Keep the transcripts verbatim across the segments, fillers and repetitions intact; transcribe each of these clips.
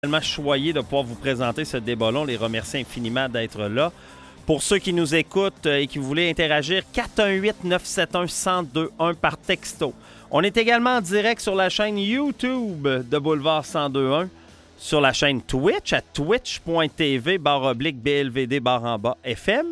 Tellement choyé de pouvoir vous présenter ce débat-là. On les remercie infiniment d'être là. Pour ceux qui nous écoutent et qui voulaient interagir, quatre un huit neuf sept un un zéro deux un par texto. On est également en direct sur la chaîne YouTube de Boulevard cent deux un, sur la chaîne Twitch à twitch.tv barre oblique BLVD barre en bas F M.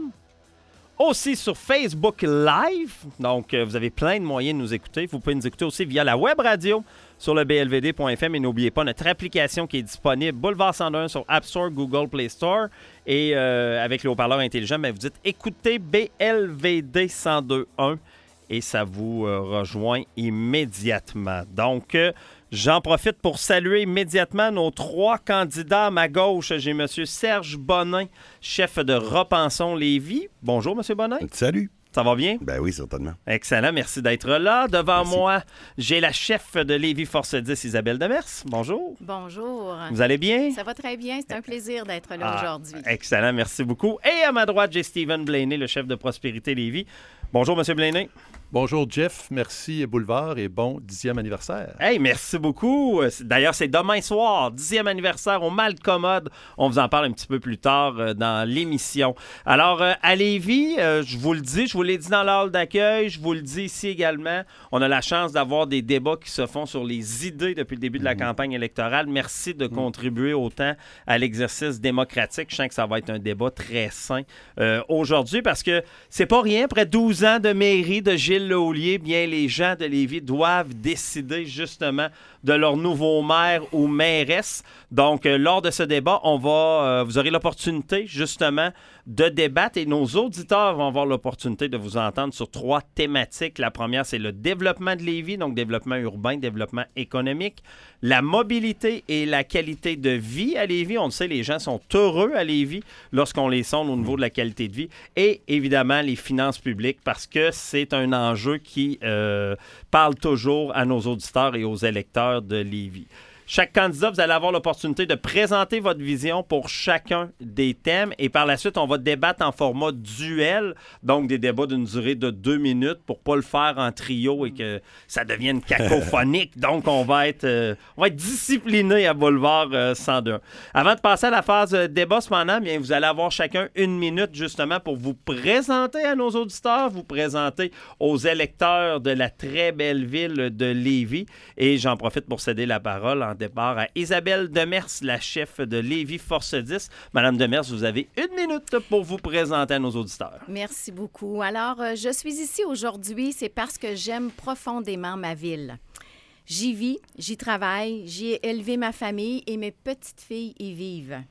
Aussi sur Facebook Live. Donc, vous avez plein de moyens de nous écouter. Vous pouvez nous écouter aussi via la web radio sur le B L V D point F M. Et n'oubliez pas notre application qui est disponible, Boulevard cent deux un sur App Store, Google Play Store. Et euh, avec le haut-parleur intelligent, bien, vous dites « Écoutez B L V D cent deux un » et ça vous euh, rejoint immédiatement. Donc, euh, j'en profite pour saluer immédiatement nos trois candidats. À ma gauche, j'ai M. Serge Bonin, chef de Repensons Lévis. Bonjour, M. Bonin. Salut. Ça va bien? Ben oui, certainement. Excellent, merci d'être là. Devant merci. moi, j'ai la chef de Lévis Force dix, Isabelle Demers. Bonjour. Bonjour. Vous allez bien? Ça va très bien, c'est un plaisir d'être là ah, aujourd'hui. Excellent, merci beaucoup. Et à ma droite, j'ai Stephen Blaney, le chef de Prospérité Lévis. Bonjour, M. Blaney. Bonjour Jeff, merci Boulevard et bon dixième anniversaire. Hey, merci beaucoup. D'ailleurs, c'est demain soir, dixième anniversaire au Malcommode. On vous en parle un petit peu plus tard dans l'émission. Alors, à Lévis, je vous le dis, je vous l'ai dit dans l'hall d'accueil, je vous le dis ici également, on a la chance d'avoir des débats qui se font sur les idées depuis le début de la mmh. campagne électorale. Merci de mmh. contribuer autant à l'exercice démocratique. Je sens que ça va être un débat très sain euh, aujourd'hui parce que c'est pas rien, après douze ans de mairie de Gilles Laulier, bien les gens de Lévis doivent décider justement de leur nouveau maire ou mairesse. Donc, euh, lors de ce débat, on va, euh, vous aurez l'opportunité justement de débattre et nos auditeurs vont avoir l'opportunité de vous entendre sur trois thématiques. La première, c'est le développement de Lévis, donc développement urbain, développement économique, la mobilité et la qualité de vie à Lévis. On le sait, les gens sont heureux à Lévis lorsqu'on les sonde au niveau de la qualité de vie et évidemment les finances publiques parce que c'est un enjeu qui euh, parle toujours à nos auditeurs et aux électeurs de Lévis. Chaque candidat, vous allez avoir l'opportunité de présenter votre vision pour chacun des thèmes et par la suite, on va débattre en format duel, donc des débats d'une durée de deux minutes pour ne pas le faire en trio et que ça devienne cacophonique. Donc, on va être, euh, on va être discipliné à Boulevard euh, cent deux. Avant de passer à la phase euh, débat, cependant, bien, vous allez avoir chacun une minute justement pour vous présenter à nos auditeurs, vous présenter aux électeurs de la très belle ville de Lévis. Et j'en profite pour céder la parole en départ à Isabelle Demers, la chef de Lévis Force dix. Madame Demers, vous avez une minute pour vous présenter à nos auditeurs. Merci beaucoup. Alors, euh, je suis ici aujourd'hui, c'est parce que j'aime profondément ma ville. J'y vis, j'y travaille, j'y ai élevé ma famille et mes petites filles y vivent.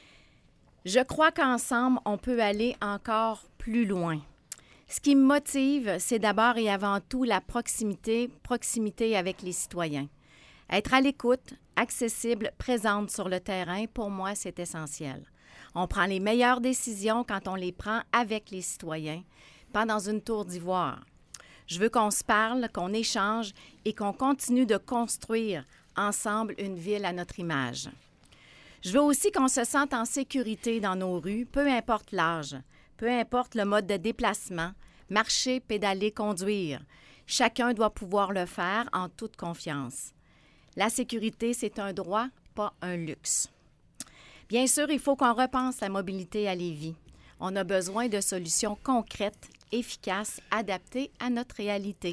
Je crois qu'ensemble, on peut aller encore plus loin. Ce qui me motive, c'est d'abord et avant tout la proximité, proximité avec les citoyens. Être à l'écoute, accessible, présente sur le terrain, pour moi, c'est essentiel. On prend les meilleures décisions quand on les prend avec les citoyens, pas dans une tour d'ivoire. Je veux qu'on se parle, qu'on échange et qu'on continue de construire ensemble une ville à notre image. Je veux aussi qu'on se sente en sécurité dans nos rues, peu importe l'âge, peu importe le mode de déplacement, marcher, pédaler, conduire. Chacun doit pouvoir le faire en toute confiance. La sécurité, c'est un droit, pas un luxe. Bien sûr, il faut qu'on repense la mobilité à Lévis. On a besoin de solutions concrètes, efficaces, adaptées à notre réalité.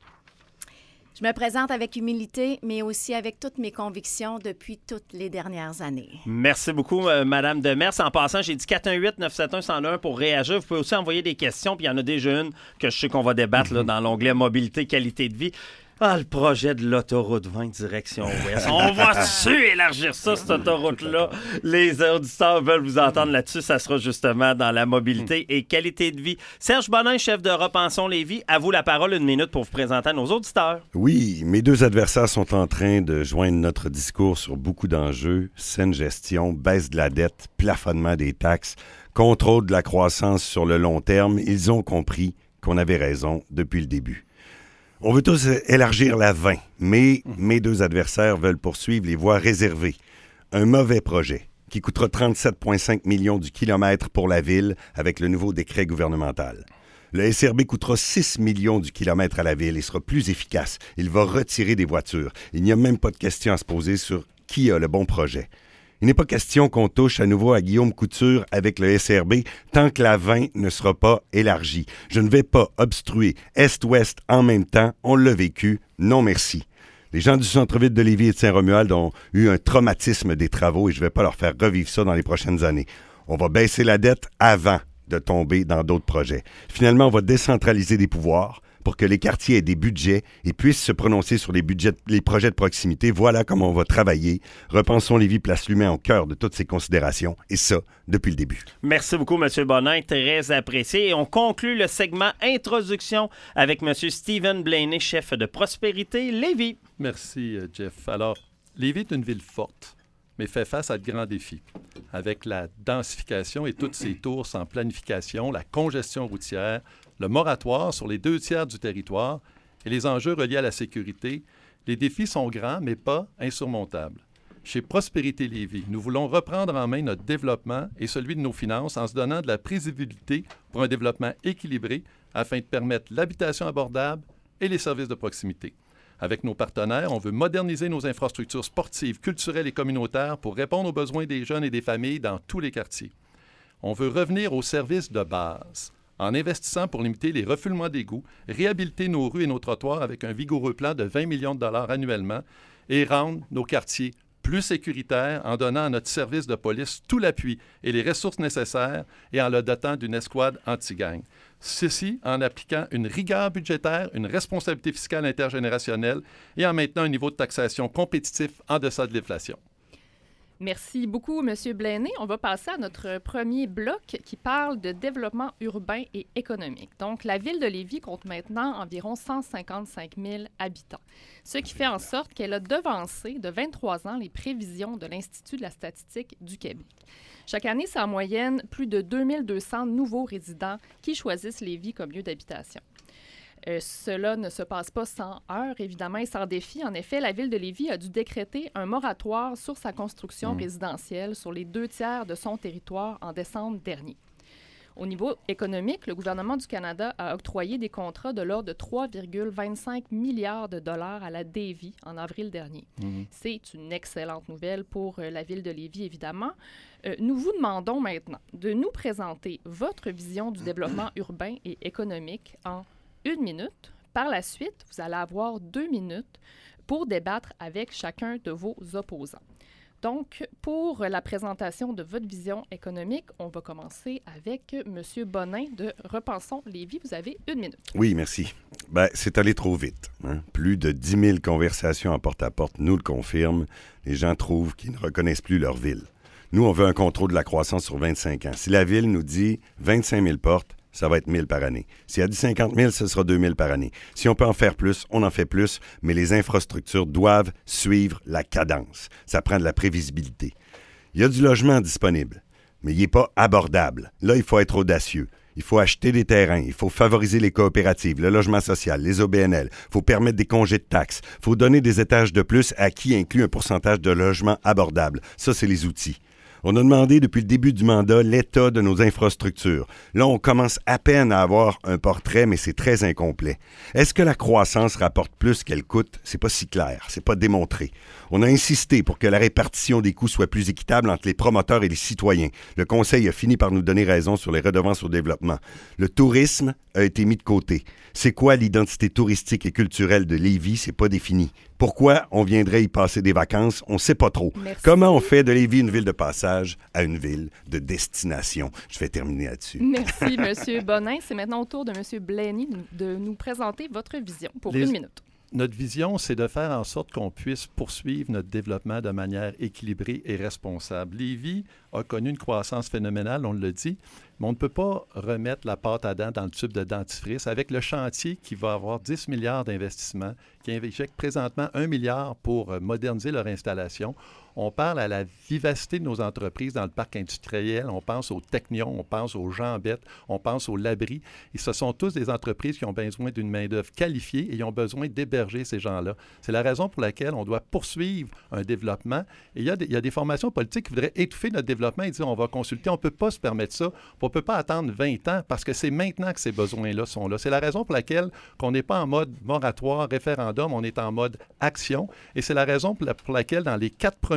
Je me présente avec humilité, mais aussi avec toutes mes convictions depuis toutes les dernières années. Merci beaucoup, euh, Mme Demers. En passant, j'ai dit quatre un huit neuf sept un un zéro deux un pour réagir. Vous pouvez aussi envoyer des questions, puis il y en a déjà une que je sais qu'on va débattre là, dans l'onglet mobilité, qualité de vie. Ah, le projet de l'autoroute vingt direction ouest. On va-tu élargir ça, cette autoroute-là? Les auditeurs veulent vous entendre là-dessus. Ça sera justement dans la mobilité et qualité de vie. Serge Bonin, chef de Repensons Lévis, à vous la parole, une minute pour vous présenter à nos auditeurs. Oui, mes deux adversaires sont en train de joindre notre discours sur beaucoup d'enjeux. Saine gestion, baisse de la dette, plafonnement des taxes, contrôle de la croissance sur le long terme. Ils ont compris qu'on avait raison depuis le début. On veut tous élargir la vingt, mais mes deux adversaires veulent poursuivre les voies réservées. Un mauvais projet qui coûtera trente-sept virgule cinq millions du kilomètre pour la ville avec le nouveau décret gouvernemental. Le S R B coûtera six millions du kilomètre à la ville et sera plus efficace. Il va retirer des voitures. Il n'y a même pas de question à se poser sur qui a le bon projet. Il n'est pas question qu'on touche à nouveau à Guillaume Couture avec le S R B tant que la vingt ne sera pas élargie. Je ne vais pas obstruer Est-Ouest en même temps. On l'a vécu. Non, merci. Les gens du centre-ville de Lévis et de Saint-Romuald ont eu un traumatisme des travaux et je ne vais pas leur faire revivre ça dans les prochaines années. On va baisser la dette avant de tomber dans d'autres projets. Finalement, on va décentraliser des pouvoirs pour que les quartiers aient des budgets et puissent se prononcer sur les budgets, les projets de proximité. Voilà comment on va travailler. Repensons Lévis, place l'humain au cœur de toutes ces considérations, et ça, depuis le début. Merci beaucoup, M. Bonin, très apprécié. Et on conclut le segment Introduction avec M. Stephen Blaney, chef de Prospérité Lévis. Merci, Jeff. Alors, Lévis est une ville forte, mais fait face à de grands défis. Avec la densification et toutes ses tours sans planification, la congestion routière, le moratoire sur les deux tiers du territoire et les enjeux reliés à la sécurité, les défis sont grands, mais pas insurmontables. Chez Prospérité Lévis, nous voulons reprendre en main notre développement et celui de nos finances en se donnant de la prévisibilité pour un développement équilibré afin de permettre l'habitation abordable et les services de proximité. Avec nos partenaires, on veut moderniser nos infrastructures sportives, culturelles et communautaires pour répondre aux besoins des jeunes et des familles dans tous les quartiers. On veut revenir aux services de base en investissant pour limiter les refoulements d'égouts, réhabiliter nos rues et nos trottoirs avec un vigoureux plan de vingt millions de dollars annuellement et rendre nos quartiers plus sécuritaires en donnant à notre service de police tout l'appui et les ressources nécessaires et en le dotant d'une escouade anti-gang. Ceci en appliquant une rigueur budgétaire, une responsabilité fiscale intergénérationnelle et en maintenant un niveau de taxation compétitif en deçà de l'inflation. Merci beaucoup, M. Blaney. On va passer à notre premier bloc qui parle de développement urbain et économique. Donc, la ville de Lévis compte maintenant environ cent cinquante-cinq mille habitants, ce qui fait en sorte qu'elle a devancé de vingt-trois ans les prévisions de l'Institut de la statistique du Québec. Chaque année, c'est en moyenne plus de deux mille deux cents nouveaux résidents qui choisissent Lévis comme lieu d'habitation. Euh, cela ne se passe pas sans heurts, évidemment, et sans défi. En effet, la Ville de Lévis a dû décréter un moratoire sur sa construction mmh. résidentielle sur les deux tiers de son territoire en décembre dernier. Au niveau économique, le gouvernement du Canada a octroyé des contrats de l'ordre de trois virgule vingt-cinq milliards de dollars à la Davie en avril dernier. Mmh. C'est une excellente nouvelle pour euh, la Ville de Lévis, évidemment. Euh, nous vous demandons maintenant de nous présenter votre vision du développement urbain et économique en une minute. Par la suite, vous allez avoir deux minutes pour débattre avec chacun de vos opposants. Donc, pour la présentation de votre vision économique, on va commencer avec M. Bonin de Repensons Lévis. Vous avez une minute. Oui, merci. Ben, c'est allé trop vite. Hein? Plus de dix mille conversations en porte-à-porte nous le confirment. Les gens trouvent qu'ils ne reconnaissent plus leur ville. Nous, on veut un contrôle de la croissance sur vingt-cinq ans. Si la ville nous dit vingt-cinq mille portes, ça va être mille par année. Si elle dit cinquante mille, ce sera deux mille par année. Si on peut en faire plus, on en fait plus, mais les infrastructures doivent suivre la cadence. Ça prend de la prévisibilité. Il y a du logement disponible, mais il n'est pas abordable. Là, il faut être audacieux. Il faut acheter des terrains, il faut favoriser les coopératives, le logement social, les O B N L, il faut permettre des congés de taxes, il faut donner des étages de plus à qui inclut un pourcentage de logements abordables. Ça, c'est les outils. On a demandé depuis le début du mandat l'état de nos infrastructures. Là, on commence à peine à avoir un portrait, mais c'est très incomplet. Est-ce que la croissance rapporte plus qu'elle coûte? C'est pas si clair, c'est pas démontré. On a insisté pour que la répartition des coûts soit plus équitable entre les promoteurs et les citoyens. Le Conseil a fini par nous donner raison sur les redevances au développement. Le tourisme a été mis de côté. C'est quoi l'identité touristique et culturelle de Lévis? C'est pas défini. Pourquoi on viendrait y passer des vacances? On sait pas trop. Merci. Comment on fait de Lévis une ville de passage à une ville de destination? Je vais terminer là-dessus. Merci, M. Bonin. C'est maintenant au tour de M. Blaney de nous présenter votre vision pour Les... une minute. Notre vision, c'est de faire en sorte qu'on puisse poursuivre notre développement de manière équilibrée et responsable. Lévis a connu une croissance phénoménale, on le dit, mais on ne peut pas remettre la pâte à dents dans le tube de dentifrice avec le chantier qui va avoir dix milliards d'investissements, qui injecte présentement un milliard pour moderniser leur installation. On parle à la vivacité de nos entreprises dans le parc industriel. On pense aux Technion, on pense aux Jambettes, on pense aux Labri. Et ce sont tous des entreprises qui ont besoin d'une main-d'œuvre qualifiée et ils ont besoin d'héberger ces gens-là. C'est la raison pour laquelle on doit poursuivre un développement. Et il y a des, il y a des formations politiques qui voudraient étouffer notre développement et dire on va consulter. On ne peut pas se permettre ça. On ne peut pas attendre vingt ans parce que c'est maintenant que ces besoins-là sont là. C'est la raison pour laquelle on n'est pas en mode moratoire, référendum, on est en mode action. Et c'est la raison pour, la, pour laquelle dans les quatre premiers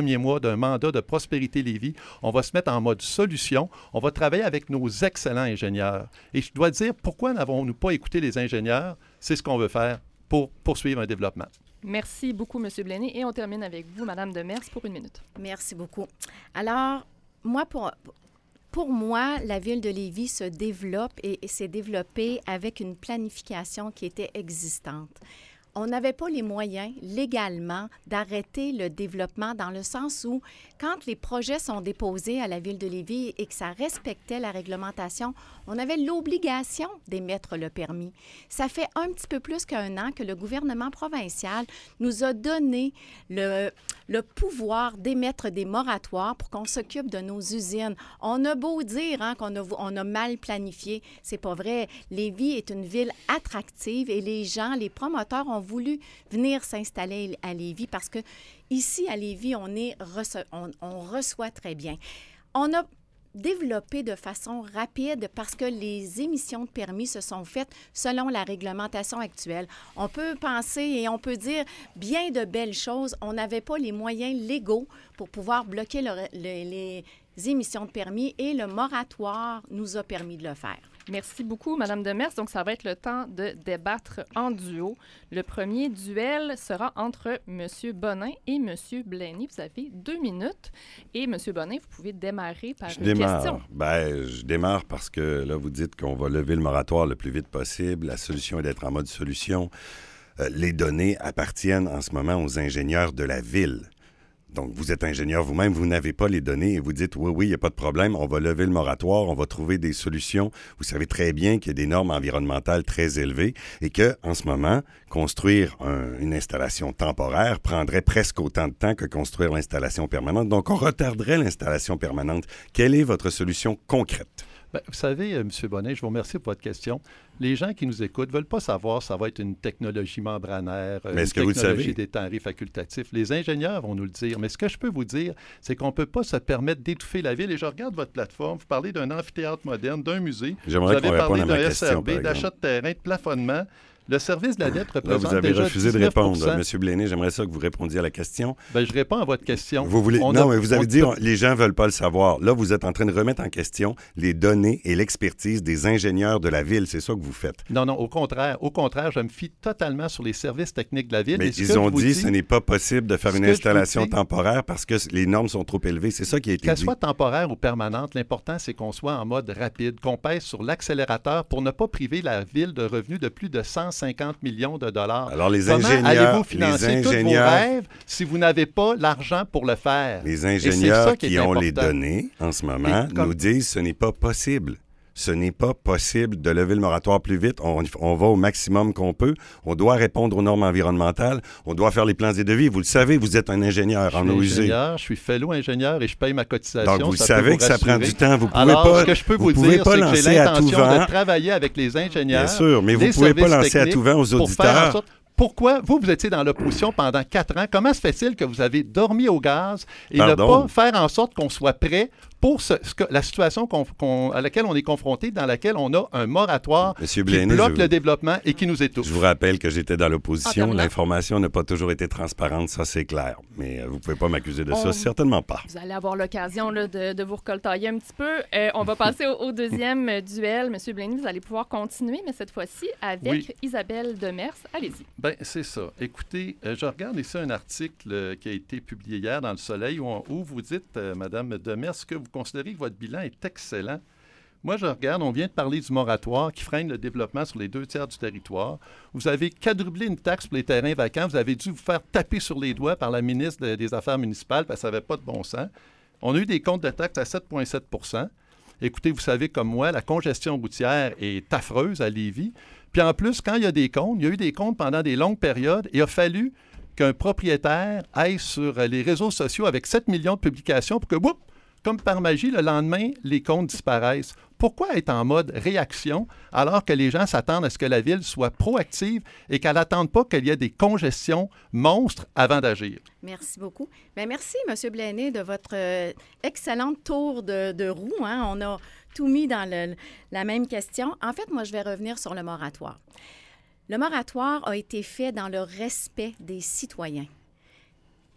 premiers mois d'un mandat de Prospérité Lévis. On va se mettre en mode solution. On va travailler avec nos excellents ingénieurs. Et je dois dire, pourquoi n'avons-nous pas écouté les ingénieurs? C'est ce qu'on veut faire pour poursuivre un développement. Merci beaucoup, M. Blaney. Et on termine avec vous, Mme Demers, pour une minute. Merci beaucoup. Alors, moi, pour... Pour moi, la ville de Lévis se développe et, et s'est développée avec une planification qui était existante. On n'avait pas les moyens légalement d'arrêter le développement dans le sens où, quand les projets sont déposés à la ville de Lévis et que ça respectait la réglementation, on avait l'obligation d'émettre le permis. Ça fait un petit peu plus qu'un an que le gouvernement provincial nous a donné le, le pouvoir d'émettre des moratoires pour qu'on s'occupe de nos usines. On a beau dire hein, qu'on a, on a mal planifié, c'est pas vrai. Lévis est une ville attractive et les gens, les promoteurs ont voulu venir s'installer à Lévis parce que ici, à Lévis, on, est rece- on, on reçoit très bien. On a développé de façon rapide parce que les émissions de permis se sont faites selon la réglementation actuelle. On peut penser et on peut dire bien de belles choses. On n'avait pas les moyens légaux pour pouvoir bloquer le, le, les émissions de permis et le moratoire nous a permis de le faire. Merci beaucoup, Mme Demers. Donc, ça va être le temps de débattre en duo. Le premier duel sera entre M. Bonin et M. Blaney. Vous avez deux minutes. Et M. Bonin, vous pouvez démarrer par je une démarre. question. Ben, je démarre parce que là, vous dites qu'on va lever le moratoire le plus vite possible. La solution est d'être en mode solution. Euh, les données appartiennent en ce moment aux ingénieurs de la ville. Donc, vous êtes ingénieur vous-même, vous n'avez pas les données et vous dites, oui, oui, il n'y a pas de problème, on va lever le moratoire, on va trouver des solutions. Vous savez très bien qu'il y a des normes environnementales très élevées et qu'en ce moment, construire un, une installation temporaire prendrait presque autant de temps que construire l'installation permanente. Donc, on retarderait l'installation permanente. Quelle est votre solution concrète? Bien, vous savez, M. Bonnet, je vous remercie pour votre question. Les gens qui nous écoutent ne veulent pas savoir si ça va être une technologie membranaire, mais une est-ce que vous technologie le savez? des temps facultatifs. Les ingénieurs vont nous le dire. Mais ce que je peux vous dire, c'est qu'on ne peut pas se permettre d'étouffer la ville. Et je regarde votre plateforme, vous parlez d'un amphithéâtre moderne, d'un musée. J'aimerais vous avez qu'on parlé réponde à ma d'un question, S R B, par exemple. d'achat de terrain, de plafonnement. Le service de la dette Là, représente vous avez déjà refusé de dix-neuf pour cent. répondre. M. Blaney, j'aimerais ça que vous répondiez à la question. Bien, je réponds à votre question. Vous voulez... On Non, a... mais vous avez on... dit on... les gens ne veulent pas le savoir. Là, vous êtes en train de remettre en question les données et l'expertise des ingénieurs de la ville. C'est ça que vous faites. Non, non, au contraire. Au contraire, je me fie totalement sur les services techniques de la ville. Mais et ils ont dit que dis... ce n'est pas possible de faire ce une que installation dis... temporaire parce que les normes sont trop élevées. C'est ça qui a été Qu'elle dit. soit temporaire ou permanente, l'important, c'est qu'on soit en mode rapide, qu'on pèse sur l'accélérateur pour ne pas priver la ville de revenus de plus de cent cinquante millions de dollars. Alors, les Comment ingénieurs, allez-vous financer les tous vos ingénieurs, rêves si vous n'avez pas l'argent pour le faire? les ingénieurs qui, qui est ont important. les données en ce moment comme... nous disent que ce n'est pas possible. Ce n'est pas possible de lever le moratoire plus vite. On, on va au maximum qu'on peut. On doit répondre aux normes environnementales. On doit faire les plans et devis. Vous le savez, vous êtes un ingénieur je en eau usée. Je suis fellow ingénieur et je paye ma cotisation. Donc, vous ça savez vous que ça prend du temps. Vous pouvez Alors, pas, ce que je peux vous, vous pouvez dire, pas c'est que j'ai lancer à tout l'intention vent. de travailler avec les ingénieurs. Bien sûr, mais vous les ne pouvez pas services lancer à tout vent aux pour faire en auditeurs. sorte... Pourquoi vous, vous étiez dans l'opposition pendant quatre ans? Comment se fait-il que vous avez dormi au gaz et Pardon? ne pas faire en sorte qu'on soit prêt pour ce, ce que, la situation qu'on, qu'on, à laquelle on est confronté, dans laquelle on a un moratoire Monsieur qui Blaney, bloque je- le développement et qui nous étouffe? Je vous rappelle que j'étais dans En l'opposition. terminant. L'information n'a pas toujours été transparente, ça c'est clair. Mais euh, vous ne pouvez pas m'accuser de ça, On- certainement pas. Vous allez avoir l'occasion là, de, de vous recoltailler un petit peu. Euh, on va passer au, au deuxième euh, duel. Monsieur Blaney, vous allez pouvoir continuer, mais cette fois-ci avec Oui. Isabelle Demers. Allez-y. Bien, c'est ça. Écoutez, euh, je regarde ici un article euh, qui a été publié hier dans Le Soleil où, on- où vous dites, euh, Madame Demers, que vous considérez que votre bilan est excellent. Moi, je regarde, on vient de parler du moratoire qui freine le développement sur les deux tiers du territoire. Vous avez quadruplé une taxe pour les terrains vacants. Vous avez dû vous faire taper sur les doigts par la ministre de- des Affaires municipales parce que ça n'avait pas de bon sens. On a eu des comptes de taxes à sept virgule sept pour cent. Écoutez, vous savez comme moi, la congestion routière est affreuse à Lévis. Puis en plus, quand il y a des comptes, il y a eu des comptes pendant des longues périodes et il a fallu qu'un propriétaire aille sur les réseaux sociaux avec sept millions de publications pour que, boum, comme par magie, le lendemain, les comptes disparaissent. Pourquoi être en mode réaction alors que les gens s'attendent à ce que la ville soit proactive et qu'elle n'attende pas qu'il y ait des congestions monstres avant d'agir? Merci beaucoup. Bien, merci, M. Blaney, de votre euh, excellente tour de, de roue. Hein. On a tout mis dans le- la même question. En fait, moi, je vais revenir sur le moratoire. Le moratoire a été fait dans le respect des citoyens.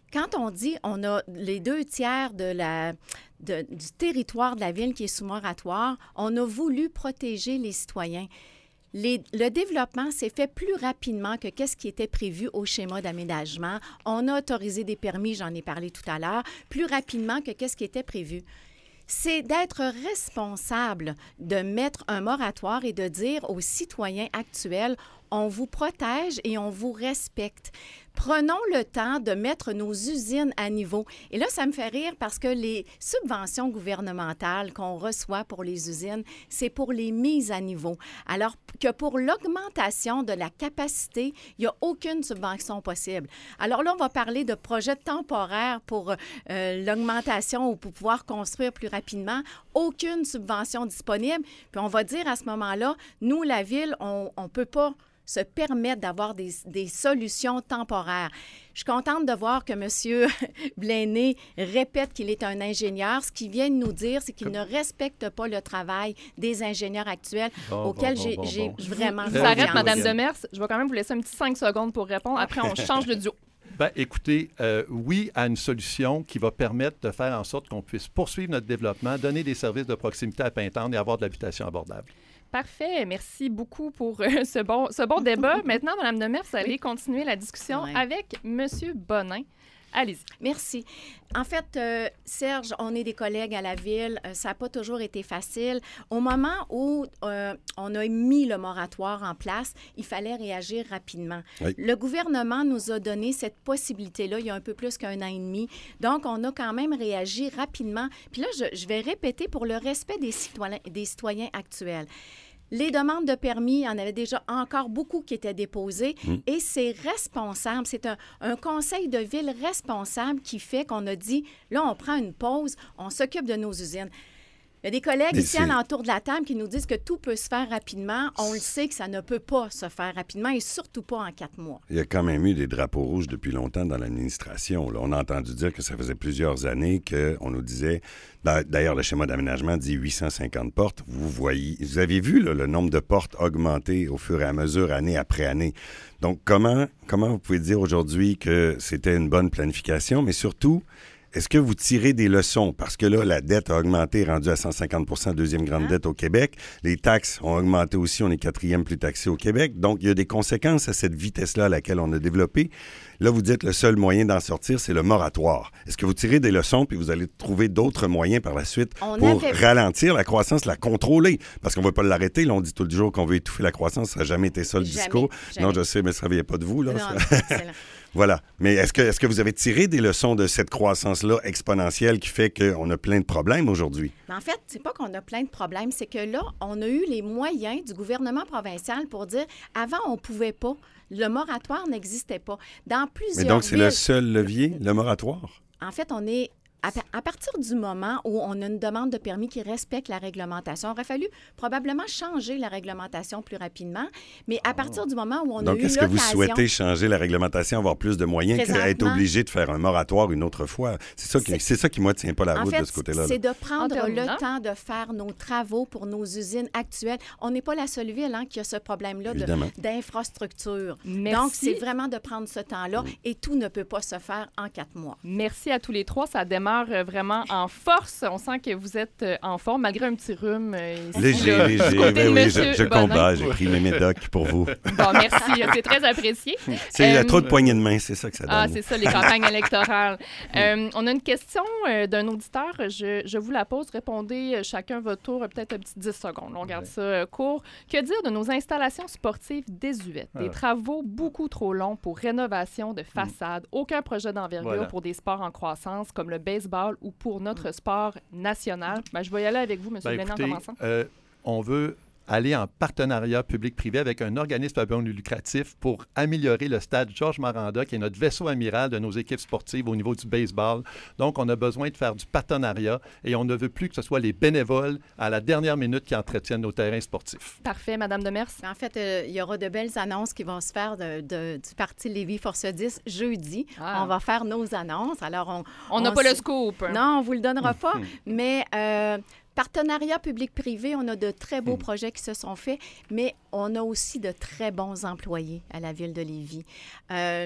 quand on dit on a les deux tiers de la, de, du territoire de la ville qui est sous moratoire, on a voulu protéger les citoyens. Les, le développement s'est fait plus rapidement que qu'est-ce qui était prévu au schéma d'aménagement. On a autorisé des permis, j'en ai parlé tout à l'heure, plus rapidement que qu'est-ce qui était prévu. C'est d'être responsable, de mettre un moratoire et de dire aux citoyens actuels, on vous protège et on vous respecte. Prenons le temps de mettre nos usines à niveau. Et là, ça me fait rire parce que les subventions gouvernementales qu'on reçoit pour les usines, c'est pour les mises à niveau. Alors que pour l'augmentation de la capacité, il n'y a aucune subvention possible. Alors là, on va parler de projets temporaires pour euh, l'augmentation ou pour pouvoir construire plus rapidement. Aucune subvention disponible. Puis on va dire à ce moment-là, nous, la Ville, on ne peut pas se permettre d'avoir des, des solutions temporaires. Je suis contente de voir que M. Blaney répète qu'il est un ingénieur. Ce qu'il vient de nous dire, c'est qu'il ne respecte pas le travail des ingénieurs actuels bon, auxquels bon, j'ai, bon, j'ai bon. vraiment Je vous arrête, confiance. Mme Demers. Je vais quand même vous laisser un petit cinq secondes pour répondre. Après, on change de duo. Ben, écoutez, euh, oui à une solution qui va permettre de faire en sorte qu'on puisse poursuivre notre développement, donner des services de proximité à Pintendre et avoir de l'habitation abordable. Parfait. Merci beaucoup pour euh, ce, bon, ce bon débat. Maintenant, Mme Demers, vous allez continuer la discussion Ouais. avec M. Bonin. Allez-y. Merci. En fait, euh, Serge, on est des collègues à la Ville. Euh, ça n'a pas toujours été facile. Au moment où euh, on a mis le moratoire en place, il fallait réagir rapidement. Oui. Le gouvernement nous a donné cette possibilité-là il y a un peu plus qu'un an et demi. Donc, on a quand même réagi rapidement. Puis là, je, je vais répéter pour le respect des citoyens, des citoyens actuels. Les demandes de permis, il y en avait déjà encore beaucoup qui étaient déposées Mmh. et c'est responsable. C'est un, un conseil de ville responsable qui fait qu'on a dit, là, on prend une pause, on s'occupe de nos usines. Il y a des collègues Mais ici c'est- alentour de la table qui nous disent que tout peut se faire rapidement. On le sait que ça ne peut pas se faire rapidement et surtout pas en quatre mois. Il y a quand même eu des drapeaux rouges depuis longtemps dans l'administration. Là. On a entendu dire que ça faisait plusieurs années qu'on nous disait... D'ailleurs, le schéma d'aménagement dit huit cent cinquante portes. Vous voyez, vous avez vu là, le nombre de portes augmenter au fur et à mesure, année après année. Donc, comment, comment vous pouvez dire aujourd'hui que c'était une bonne planification, mais surtout... Est-ce que vous tirez des leçons? Parce que là, la dette a augmenté, rendue à cent cinquante pour cent, deuxième grande dette au Québec. Les taxes ont augmenté aussi, on est quatrième plus taxé au Québec. Donc, il y a des conséquences à cette vitesse-là à laquelle on a développé. Là, vous dites le seul moyen d'en sortir, c'est le moratoire. Est-ce que vous tirez des leçons puis vous allez trouver d'autres moyens par la suite On pour avait- ralentir la croissance, la contrôler? Parce qu'on ne veut pas l'arrêter. Là, on dit tout le jour qu'on veut étouffer la croissance. Ça n'a jamais été ça le Jamais, discours. jamais. Non, je sais, mais ça ne vient pas de vous. Là, Non, ça. excellent. Voilà. Mais est-ce que, est-ce que vous avez tiré des leçons de cette croissance-là exponentielle qui fait qu'on a plein de problèmes aujourd'hui? Mais en fait, c'est pas qu'on a plein de problèmes, c'est que là, on a eu les moyens du gouvernement provincial pour dire, avant, on pouvait pas. Le moratoire n'existait pas. Dans plusieurs Mais donc, c'est le villes- seul levier, le moratoire? En fait, on est... À, pa- à partir du moment où on a une demande de permis qui respecte la réglementation, il aurait fallu probablement changer la réglementation plus rapidement, mais à partir du moment où on Donc, a eu est-ce que vous l'occasion... souhaitez changer la réglementation, avoir plus de moyens, qu'être Présentement- obligé de faire un moratoire une autre fois? C'est ça qui, C'est- c'est ça qui moi, tient pas la En route fait, de ce côté-là. là. c'est de En prendre terminant. le temps de faire nos travaux pour nos usines actuelles. On n'est pas la seule ville hein, qui a ce problème-là de- Évidemment. d'infrastructure. Merci. Donc, c'est vraiment de prendre ce temps-là et tout ne peut pas se faire en quatre mois. Merci à tous les trois. Ça démarre euh, vraiment en force. On sent que vous êtes euh, en forme, malgré un petit rhume. euh, ici, Léger, là, léger. du côté Ben de oui, Monsieur je, je Bonin. combats. J'ai pris mes médocs pour vous. Bon, merci. C'est très apprécié. C'est Euh, trop de poignées de main, c'est ça que ça donne. Ah, c'est ça, les campagnes électorales. Euh, on a une question euh, d'un auditeur. Je, je vous la pose. Répondez euh, chacun votre tour, euh, peut-être un petit dix secondes. On garde ça euh, court. Que dire de nos installations sportives désuètes? Des Ah. travaux beaucoup trop longs pour rénovation de façade. Aucun projet d'envergure Voilà. pour des sports en croissance comme le baseball ou pour notre sport national. Ben, je vais y aller avec vous, M. Ben, Blaney, en écoutez, commençant. euh, on veut aller en partenariat public-privé avec un organisme à but non lucratif pour améliorer le stade Georges Maranda, qui est notre vaisseau amiral de nos équipes sportives au niveau du baseball. Donc, on a besoin de faire du partenariat et on ne veut plus que ce soit les bénévoles à la dernière minute qui entretiennent nos terrains sportifs. Parfait, Mme Demers. En fait, euh, il y aura de belles annonces qui vont se faire de, de- du Parti Lévis Force dix jeudi. Ah. On va faire nos annonces. Alors, on On n'a on pas le s- scoop. Non, on ne vous le donnera pas, mais euh, partenariat public-privé, on a de très beaux projets qui se sont faits, mais on a aussi de très bons employés à la Ville de Lévis. Euh,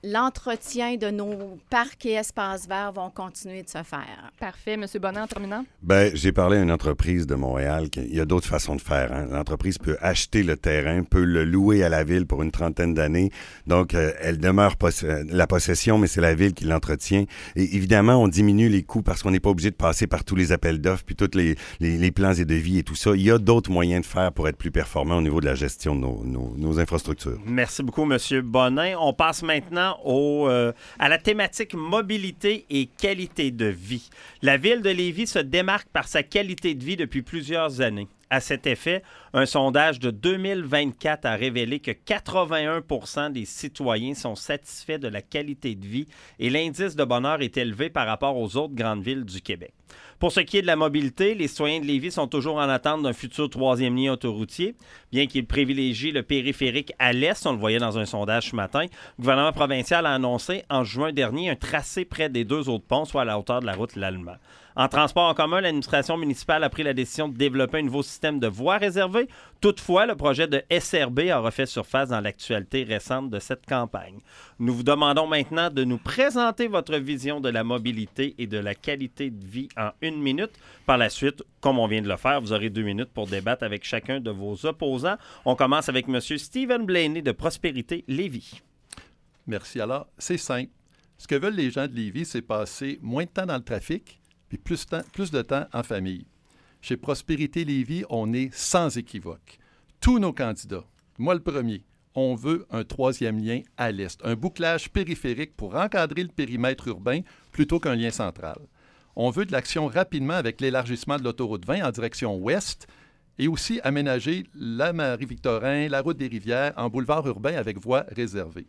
l'entretien de nos parcs et espaces verts vont continuer de se faire. Parfait. Monsieur Bonnet, en terminant? Bien, j'ai parlé à une entreprise de Montréal. Il y a d'autres façons de faire. Hein. L'entreprise peut acheter le terrain, peut le louer à la ville pour une trentaine d'années. Donc, euh, elle demeure poss- la possession, mais c'est la ville qui l'entretient. Et évidemment, on diminue les coûts parce qu'on n'est pas obligé de passer par tous les appels d'offres puis tous les, les, les plans et devis et tout ça. Il y a d'autres moyens de faire pour être plus performant au niveau de la gestion de nos, nos, nos infrastructures. Merci beaucoup, Monsieur Bonin. On passe maintenant au, euh, à la thématique mobilité et qualité de vie. La ville de Lévis se démarque par sa qualité de vie depuis plusieurs années. À cet effet, un sondage de deux mille vingt-quatre a révélé que quatre-vingt-un pour cent des citoyens sont satisfaits de la qualité de vie et l'indice de bonheur est élevé par rapport aux autres grandes villes du Québec. Pour ce qui est de la mobilité, les citoyens de Lévis sont toujours en attente d'un futur troisième lien autoroutier, bien qu'il privilégie le périphérique à l'est, on le voyait dans un sondage ce matin. Le gouvernement provincial a annoncé en juin dernier un tracé près des deux autres ponts, soit à la hauteur de la route Lallemand. En transport en commun, l'administration municipale a pris la décision de développer un nouveau système de voies réservées. Toutefois, le projet de S R B a refait surface dans l'actualité récente de cette campagne. Nous vous demandons maintenant de nous présenter votre vision de la mobilité et de la qualité de vie en une minute. Par la suite, comme on vient de le faire, vous aurez deux minutes pour débattre avec chacun de vos opposants. On commence avec M. Stephen Blaney de Prospérité Lévis. Merci. Alors, c'est simple. Ce que veulent les gens de Lévis, c'est passer moins de temps dans le trafic puis plus, temps, plus de temps en famille. Chez Prospérité Lévis, on est sans équivoque. Tous nos candidats, moi le premier, on veut un troisième lien à l'est, un bouclage périphérique pour encadrer le périmètre urbain plutôt qu'un lien central. On veut de l'action rapidement avec l'élargissement de l'autoroute vingt en direction ouest et aussi aménager la Marie-Victorin, la route des Rivières en boulevard urbain avec voies réservées.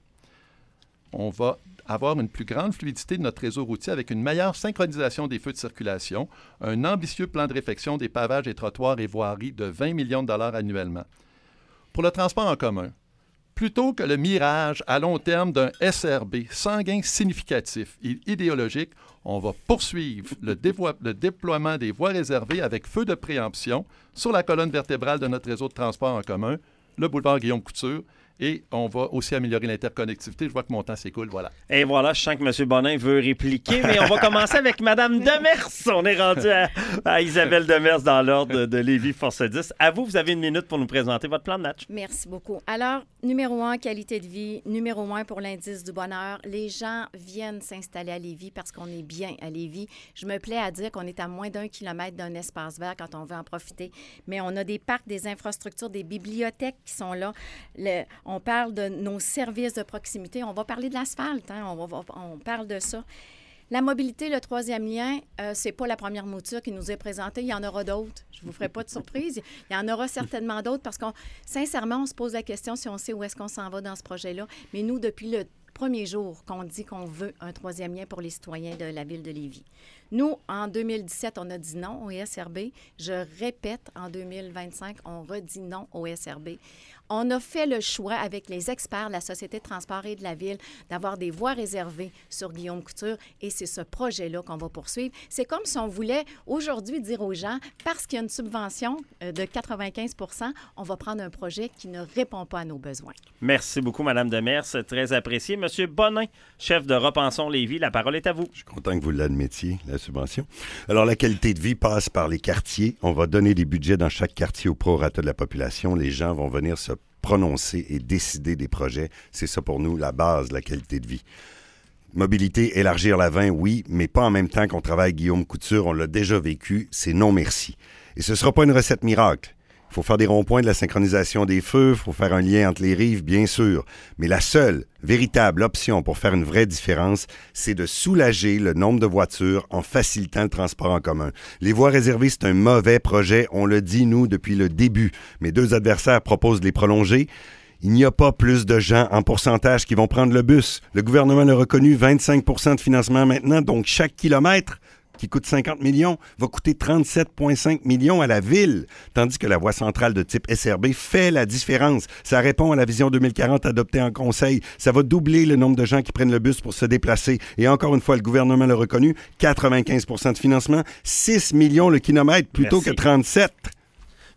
On va avoir une plus grande fluidité de notre réseau routier avec une meilleure synchronisation des feux de circulation, un ambitieux plan de réfection des pavages et trottoirs et voiries de vingt millions de dollars annuellement. Pour le transport en commun, plutôt que le mirage à long terme d'un S R B sans gain significatif et idéologique, on va poursuivre le, dévo- le déploiement des voies réservées avec feu de préemption sur la colonne vertébrale de notre réseau de transport en commun, le boulevard Guillaume-Couture, et on va aussi améliorer l'interconnectivité. Je vois que mon temps s'écoule, voilà. Et voilà, je sens que M. Bonin veut répliquer, mais on va commencer avec Mme Demers. On est rendu à, à Isabelle Demers dans l'ordre de, de Lévis Force dix. À vous, vous avez une minute pour nous présenter votre plan de match. Merci beaucoup. Alors, numéro un, qualité de vie. Numéro un pour l'indice du bonheur. Les gens viennent s'installer à Lévis parce qu'on est bien à Lévis. Je me plais à dire qu'on est à moins d'un kilomètre d'un espace vert quand on veut en profiter. Mais on a des parcs, des infrastructures, des bibliothèques qui sont là. Le, on parle de nos services de proximité. On va parler de l'asphalte. Hein? On, va, on parle de ça. La mobilité, le troisième lien, euh, c'est pas la première mouture qui nous est présentée. Il y en aura d'autres. Je ne vous ferai pas de surprise. Il y en aura certainement d'autres parce qu'on, sincèrement, on se pose la question si on sait où est-ce qu'on s'en va dans ce projet-là. Mais nous, depuis le premier jour qu'on dit qu'on veut un troisième lien pour les citoyens de la ville de Lévis. Nous, en deux mille dix-sept, on a dit non au S R B. Je répète, en deux mille vingt-cinq, on redit non au S R B. On a fait le choix avec les experts de la Société de transport et de la ville d'avoir des voies réservées sur Guillaume-Couture et c'est ce projet-là qu'on va poursuivre. C'est comme si on voulait aujourd'hui dire aux gens, parce qu'il y a une subvention de quatre-vingt-quinze pour cent, on va prendre un projet qui ne répond pas à nos besoins. Merci beaucoup, Mme Demers. C'est très apprécié. Monsieur Bonin, chef de Repensons Lévis, la parole est à vous. Je suis content que vous l'admettiez, la subvention. Alors, la qualité de vie passe par les quartiers. On va donner des budgets dans chaque quartier au prorata de la population. Les gens vont venir se prononcer et décider des projets. C'est ça pour nous, la base de la qualité de vie. Mobilité, élargir la vingt, oui, mais pas en même temps qu'on travaille Guillaume Couture. On l'a déjà vécu, c'est non merci. Et ce ne sera pas une recette miracle. Il faut faire des ronds-points de la synchronisation des feux, il faut faire un lien entre les rives, bien sûr. Mais la seule, véritable option pour faire une vraie différence, c'est de soulager le nombre de voitures en facilitant le transport en commun. Les voies réservées, c'est un mauvais projet, on le dit, nous, depuis le début. Mes deux adversaires proposent de les prolonger. Il n'y a pas plus de gens en pourcentage qui vont prendre le bus. Le gouvernement l'a reconnu, vingt-cinq pour cent de financement maintenant, donc chaque kilomètre qui coûte cinquante millions, va coûter trente-sept virgule cinq millions à la ville, tandis que la voie centrale de type S R B fait la différence. Ça répond à la vision deux mille quarante adoptée en conseil. Ça va doubler le nombre de gens qui prennent le bus pour se déplacer. Et encore une fois, le gouvernement l'a reconnu, quatre-vingt-quinze pour cent de financement, six millions le kilomètre plutôt Merci. que trente-sept.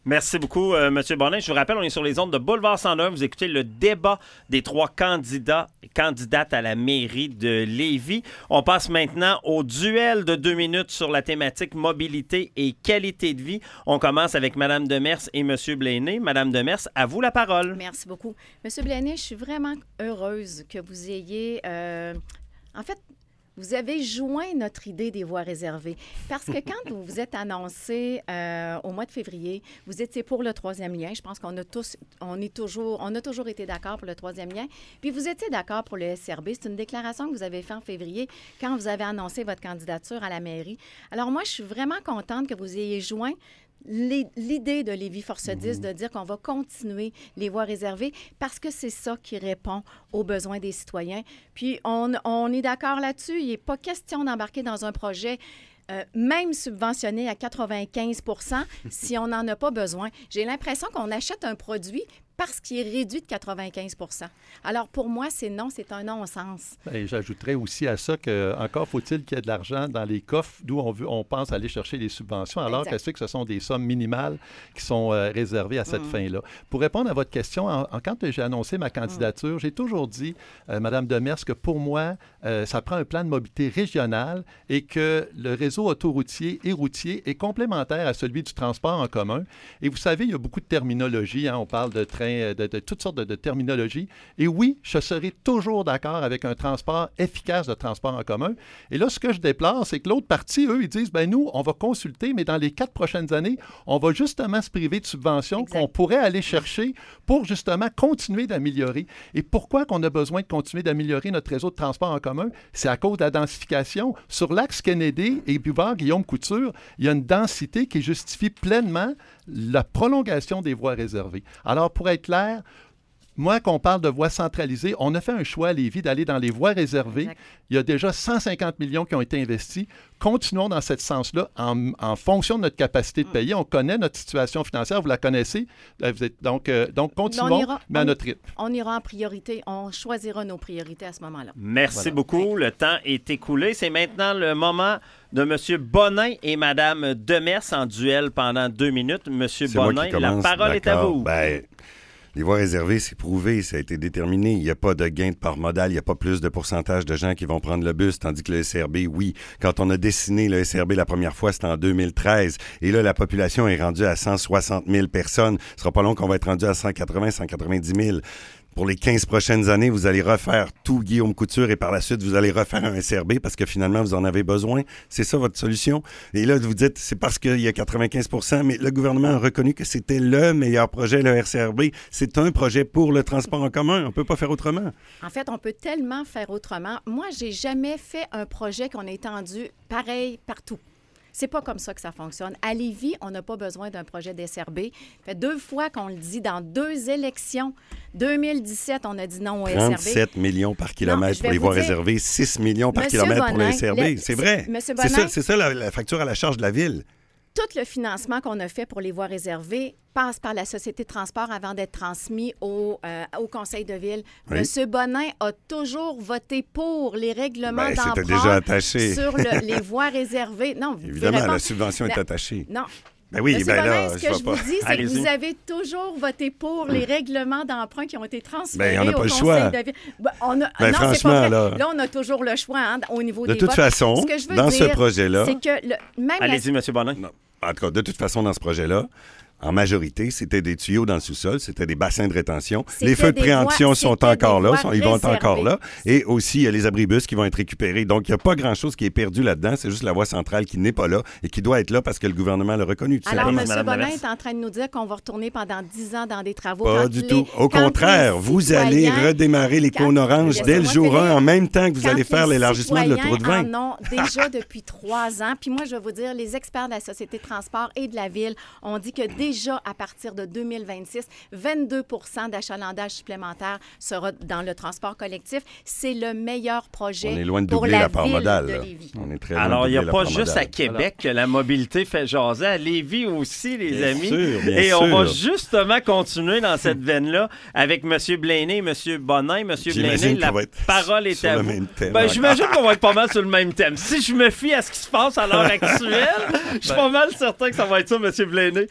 Merci beaucoup, euh, M. Bonin. Je vous rappelle, on est sur les ondes de Boulevard cent un. Vous écoutez le débat des trois candidats et candidates à la mairie de Lévis. On passe maintenant au duel de deux minutes sur la thématique mobilité et qualité de vie. On commence avec Mme Demers et M. Blaney. Mme Demers, à vous la parole. Merci beaucoup. M. Blaney, je suis vraiment heureuse que vous ayez... Euh, en fait, vous avez joint notre idée des voies réservées. Parce que quand vous vous êtes annoncé euh, au mois de février, vous étiez pour le troisième lien. Je pense qu'on a tous, on est toujours, on a toujours été d'accord pour le troisième lien. Puis vous étiez d'accord pour le S R B. C'est une déclaration que vous avez faite en février quand vous avez annoncé votre candidature à la mairie. Alors moi, je suis vraiment contente que vous ayez joint l'idée de Lévis Force dix de dire qu'on va continuer les voies réservées parce que c'est ça qui répond aux besoins des citoyens. Puis, on, on est d'accord là-dessus. Il n'est pas question d'embarquer dans un projet euh, même subventionné à quatre-vingt-quinze pour cent si on n'en a pas besoin. J'ai l'impression qu'on achète un produit parce qu'il est réduit de quatre-vingt-quinze pour cent. Alors, pour moi, c'est non, c'est un non-sens. Bien, j'ajouterais aussi à ça que encore faut-il qu'il y ait de l'argent dans les coffres d'où on, veut, on pense aller chercher les subventions, alors exact. que, que ce sont des sommes minimales qui sont euh, réservées à cette mmh. fin-là. Pour répondre à votre question, en, en, quand j'ai annoncé ma candidature, mmh. j'ai toujours dit, euh, Mme Demers, que pour moi, euh, ça prend un plan de mobilité régional et que le réseau autoroutier et routier est complémentaire à celui du transport en commun. Et vous savez, il y a beaucoup de terminologie. Hein, on parle de train De, de toutes sortes de, de terminologies. Et oui, je serai toujours d'accord avec un transport efficace de transport en commun. Et là, ce que je déplore, c'est que l'autre partie, eux, ils disent, ben nous, on va consulter, mais dans les quatre prochaines années, on va justement se priver de subventions exact. qu'on pourrait aller chercher pour justement continuer d'améliorer. Et pourquoi qu'on a besoin de continuer d'améliorer notre réseau de transport en commun? C'est à cause de la densification. Sur l'axe Kennedy et Buvard-Guillaume-Couture, il y a une densité qui justifie pleinement la prolongation des voies réservées. Alors, pour être clair, moi, qu'on parle de voies centralisées, on a fait un choix à Lévis d'aller dans les voies réservées. Exact. Il y a déjà cent cinquante millions qui ont été investis. Continuons dans ce sens-là en, en fonction de notre capacité de payer. On connaît notre situation financière, vous la connaissez. Vous êtes, donc, euh, donc, continuons, ira, mais à notre rythme. On ira en priorité. On choisira nos priorités à ce moment-là. Merci voilà. beaucoup. Oui. Le temps est écoulé. C'est maintenant le moment de M. Bonin et Mme Demers en duel pendant deux minutes. M. Bonin, la parole est à vous. Ben... Les voies réservées, c'est prouvé, ça a été déterminé. Il n'y a pas de gain de part modale, il n'y a pas plus de pourcentage de gens qui vont prendre le bus, tandis que le S R B, oui. Quand on a dessiné le S R B la première fois, c'était en deux mille treize. Et là, la population est rendue à cent soixante mille personnes. Ce sera pas long qu'on va être rendu à cent quatre-vingts, cent quatre-vingt-dix mille. Pour les quinze prochaines années, vous allez refaire tout Guillaume Couture et par la suite, vous allez refaire un S R B parce que finalement, vous en avez besoin. C'est ça votre solution? Et là, vous dites, c'est parce qu'il y a quatre-vingt-quinze pour cent, mais le gouvernement a reconnu que c'était le meilleur projet, le S R B. C'est un projet pour le transport en commun. On ne peut pas faire autrement. En fait, on peut tellement faire autrement. Moi, j'ai jamais fait un projet qu'on a étendu pareil partout. C'est pas comme ça que ça fonctionne. À Lévis, on n'a pas besoin d'un projet d'S R B. Ça fait deux fois qu'on le dit dans deux élections. deux mille dix-sept, on a dit non au S R B. trente-sept millions par kilomètre non, pour les voies dire, réservées, six millions par Monsieur kilomètre Bonin, pour le S R B. Le, c'est vrai. Monsieur Bonin, c'est ça, c'est ça la, la facture à la charge de la ville. Tout le financement qu'on a fait pour les voies réservées passe par la Société de transport avant d'être transmis au, euh, au Conseil de ville. Oui. Monsieur Bonin a toujours voté pour les règlements ben, d'emprunt sur le, les voies réservées. Non, vous évidemment, la subvention est attachée. Non. Ben oui, Monsieur ben Bonin, là, ce je que je pas. vous dis, c'est Allez-y. que vous avez toujours voté pour les règlements d'emprunt qui ont été transférés ben, on a au pas le Conseil choix. de ville. Ben, on a, ben, non, franchement, c'est pas vrai. là... là, on a toujours le choix hein, au niveau de des toute votes. façon, ce que je veux dans dire, ce projet-là... c'est que le, même Allez-y, la... M. Bonin. Non. En tout cas, de toute façon, dans ce projet-là, en majorité, c'était des tuyaux dans le sous-sol, c'était des bassins de rétention. C'était les feux de préemption voies, sont encore là, sont, ils vont être encore là. Et aussi, il y a les abribus qui vont être récupérés. Donc, il n'y a pas grand-chose qui est perdu là-dedans. C'est juste la voie centrale qui n'est pas là et qui doit être là parce que le gouvernement l'a reconnu. Alors, M. Bonin est en train de nous dire qu'on va retourner pendant dix ans dans des travaux. Pas quand du les, tout. Au contraire, vous citoyens, allez redémarrer les cônes oranges dès le jour un, en même temps que vous allez faire l'élargissement de l'autoroute vingt. Les citoyens en ont déjà depuis trois ans. Puis moi, je vais vous dire, les experts de la Société de transport et de la Ville ont dit que déjà, à partir de deux mille vingt-six, vingt-deux pour cent d'achalandage supplémentaire sera dans le transport collectif. C'est le meilleur projet On est loin de pour doubler la, la part ville modale. de Lévis. On est très loin Alors, de il n'y a pas juste modale. À Québec que la mobilité fait jaser. À Lévis aussi, les bien amis. Sûr, bien et sûr. on va justement continuer dans cette veine-là avec M. Blaney et M. Bonin. M. Blaney, la parole est à vous. Ben, j'imagine qu'on va être pas mal sur le même thème. Si je me fie à ce qui se passe à l'heure actuelle, je suis pas mal certain que ça va être ça, M. Blaney. La parole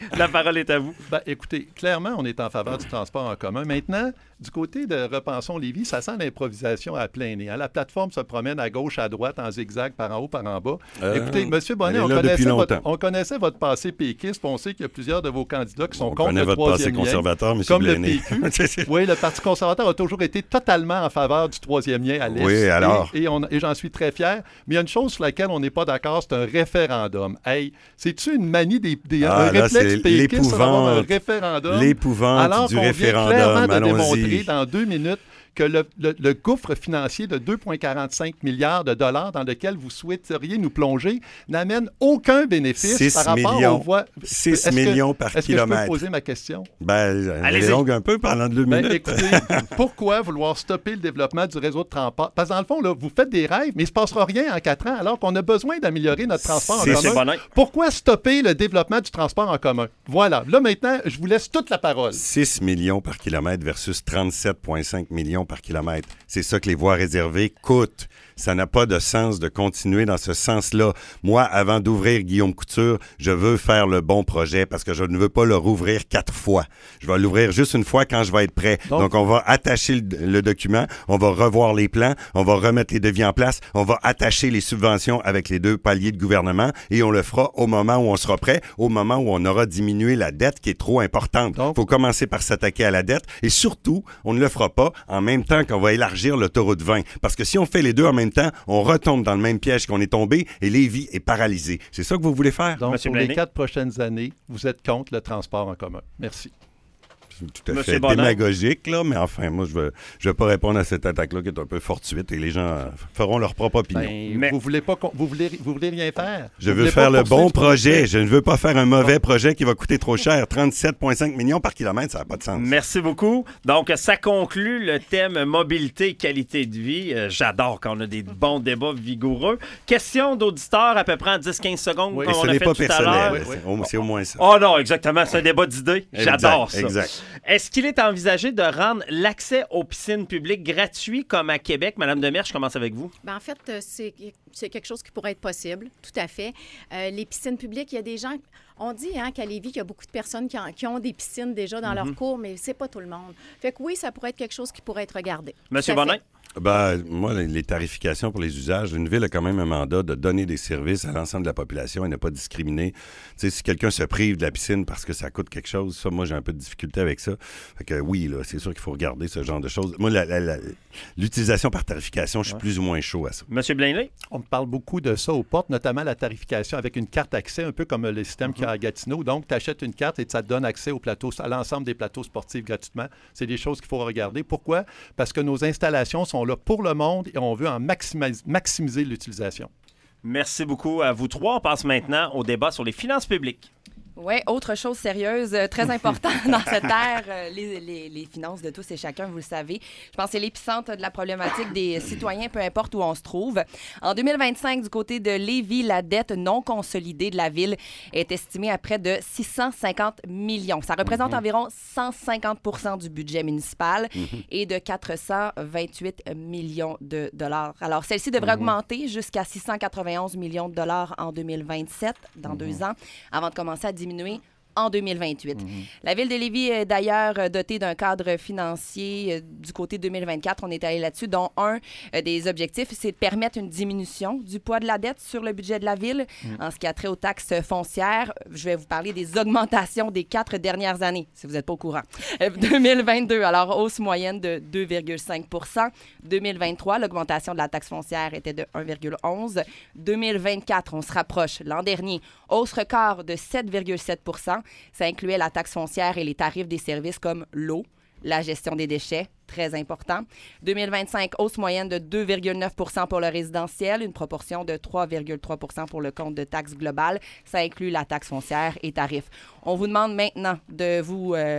parole est à vous. Ben, écoutez, clairement, on est en faveur du transport en commun. Maintenant, du côté de Repensons Lévis, ça sent l'improvisation à plein nez. Hein? La plateforme se promène à gauche, à droite, en zigzag, par en haut, par en bas. Euh, Écoutez, M. Bonnet, elle est on là depuis connaissait, votre, longtemps. on connaissait votre passé péquiste, puis on sait qu'il y a plusieurs de vos candidats qui sont On contre connaît le votre passé troisième lien. conservateur, M. Comme Blaney. le P Q. Oui, le Parti conservateur a toujours été totalement en faveur du troisième lien à l'Est. Oui, alors? Et, et, on- et j'en suis très fier. Mais il y a une chose sur laquelle on n'est pas d'accord, c'est un référendum. Hey, c'est-tu une manie des, des Ah, un là, réflexe c'est péquiste sur avoir un l'épouvante. référendum? L'épouvante Alors du qu'on vient référendum, clairement de allons-y. démontrer dans deux minutes que le, le- le gouffre financier de deux virgule quarante-cinq milliards de dollars dans lequel vous souhaiteriez nous plonger n'amène aucun bénéfice six par rapport millions. aux voies... six Est-ce que- millions par Est-ce que je peux kilomètre. poser ma question? Ben, elle est Allez-y. longue un peu pendant deux Ben, minutes. écoutez, pourquoi vouloir stopper le développement du réseau de transport? Parce que dans le fond, là, vous faites des rêves, mais il ne se passera rien en quatre ans, alors qu'on a besoin d'améliorer notre transport en C'est- Monsieur commun. Bonnet. Pourquoi stopper le développement du transport en commun? Voilà. Là, maintenant, je vous laisse toute la parole. six millions par kilomètre versus trente-sept virgule cinq millions par kilomètre. C'est ça que les voies réservées coûtent. Ça n'a pas de sens de continuer dans ce sens-là. Moi, avant d'ouvrir Guillaume Couture, je veux faire le bon projet parce que je ne veux pas le rouvrir quatre fois. Je vais l'ouvrir juste une fois quand je vais être prêt. Donc, Donc- on va attacher le, le document, on va revoir les plans, on va remettre les devis en place, on va attacher les subventions avec les deux paliers de gouvernement et on le fera au moment où on sera prêt, au moment où on aura diminué la dette qui est trop importante. Il Donc- faut commencer par s'attaquer à la dette et surtout, on ne le fera pas en même temps qu'on va élargir l'autoroute vingt. Parce que si on fait les deux en même temps, on retombe dans le même piège qu'on est tombé et Lévis est paralysé. C'est ça que vous voulez faire? Donc, Monsieur pour les Blaney. quatre prochaines années, vous êtes contre le transport en commun. Merci. C'est tout à Monsieur fait Bonnet. démagogique, là, mais enfin, moi, je ne veux, je veux pas répondre à cette attaque-là qui est un peu fortuite et les gens euh, feront leur propre opinion. Ben, Mais- vous voulez pas qu'on- vous voulez vous voulez rien faire. Je Vous veux voulez faire pas le bon poursuivre ce projet. Je ne veux pas faire un mauvais projet qui va coûter trop cher. trente-sept virgule cinq millions par kilomètre, ça n'a pas de sens. Merci beaucoup. Donc, ça conclut le thème mobilité, qualité de vie. Euh, J'adore quand on a des bons débats vigoureux. Question d'auditeurs à peu près en dix à quinze secondes, Oui. Et comme ce on a n'est fait pas tout à l'heure. personnel. Oui, oui. C'est au- C'est au moins ça. Oh non, exactement, c'est un débat d'idées. J'adore ça. Exact, exact. Est-ce qu'il est envisagé de rendre l'accès aux piscines publiques gratuit comme à Québec? Madame Demers, je commence avec vous. Ben, en fait, euh, c'est c'est quelque chose qui pourrait être possible, tout à fait. Euh, les piscines publiques, il y a des gens... On dit hein, qu'à Lévis, qu'il y a beaucoup de personnes qui, en- qui ont des piscines déjà dans leur cours, mais c'est pas tout le monde. Fait que oui, ça pourrait être quelque chose qui pourrait être regardé. Monsieur Tout à Bonin? fait. Ben, moi, les- les tarifications pour les usages, une ville a quand même un mandat de donner des services à l'ensemble de la population et ne pas discriminer. Tu sais, si quelqu'un se prive de la piscine parce que ça coûte quelque chose, ça, moi, j'ai un peu de difficulté avec ça. Fait que oui, là, c'est sûr qu'il faut regarder ce genre de choses. Moi, la- la- la- l'utilisation par tarification, je suis plus ou moins chaud à ça. Monsieur Blaney? On me parle beaucoup de ça aux portes, notamment la tarification avec une carte accès, un peu comme le système qu'il y a à Gatineau. Donc, tu achètes une carte et ça te donne accès au plateau, à l'ensemble des plateaux sportifs gratuitement. C'est des choses qu'il faut regarder. Pourquoi? Parce que nos installations sont là pour le monde et on veut en maximiser, maximiser l'utilisation. Merci beaucoup à vous trois. On passe maintenant au débat sur les finances publiques. Oui, autre chose sérieuse, euh, très importante dans cette ère, euh, les, les- les finances de tous et chacun, vous le savez. Je pense que c'est l'épicentre de la problématique des citoyens, peu importe où on se trouve. En deux mille vingt-cinq, du côté de Lévis, la dette non consolidée de la ville est estimée à près de six cent cinquante millions. Ça représente environ cent cinquante pour cent du budget municipal et de quatre cent vingt-huit millions de dollars. Alors, celle-ci devrait augmenter jusqu'à six cent quatre-vingt-onze millions de dollars en deux mille vingt-sept, dans deux ans, avant de commencer à diminuer en deux mille vingt-huit. La Ville de Lévis est d'ailleurs euh, dotée d'un cadre financier euh, du côté deux mille vingt-quatre. On est allé là-dessus, dont un euh, des objectifs, c'est de permettre une diminution du poids de la dette sur le budget de la Ville. En ce qui a trait aux taxes foncières, je vais vous parler des augmentations des quatre dernières années, si vous n'êtes pas au courant. Euh, deux mille vingt-deux, alors hausse moyenne de deux virgule cinq pour cent. deux mille vingt-trois, l'augmentation de la taxe foncière était de un virgule onze. deux mille vingt-quatre, on se rapproche. L'an dernier, hausse record de sept virgule sept pour cent. Ça incluait la taxe foncière et les tarifs des services comme l'eau, la gestion des déchets, très important. deux mille vingt-cinq, hausse moyenne de deux virgule neuf pour cent pour le résidentiel, une proportion de trois virgule trois pour cent pour le compte de taxe globale. Ça inclut la taxe foncière et tarifs. On vous demande maintenant de vous... euh,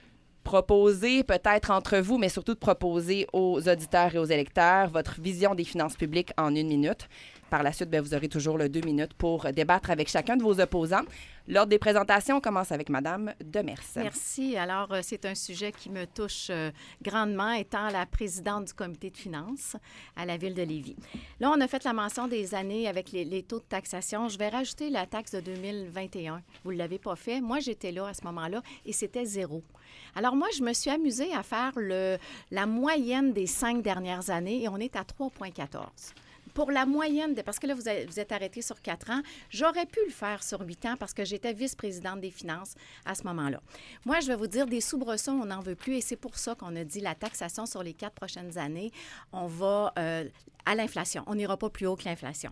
proposer peut-être entre vous, mais surtout de proposer aux auditeurs et aux électeurs votre vision des finances publiques en une minute. par la suite, bien, vous aurez toujours le deux minutes pour débattre avec chacun de vos opposants. L'ordre des présentations commence avec Mme Demers. Merci. Alors, euh, c'est un sujet qui me touche euh, grandement, étant la présidente du comité de finances à la Ville de Lévis. Là, on a fait la mention des années avec les, les taux de taxation. Je vais rajouter la taxe de deux mille vingt et un. Vous ne l'avez pas fait. Moi, j'étais là à ce moment-là et c'était zéro. Alors, moi, je me suis amusée à faire le, la moyenne des cinq dernières années et on est à trois virgule quatorze. Pour la moyenne, de, parce que là, vous, avez, vous êtes arrêté sur quatre ans, j'aurais pu le faire sur huit ans parce que j'étais vice-présidente des finances à ce moment-là. Moi, je vais vous dire, des soubresauts, on n'en veut plus et c'est pour ça qu'on a dit la taxation sur les quatre prochaines années, on va euh, à l'inflation. On n'ira pas plus haut que l'inflation.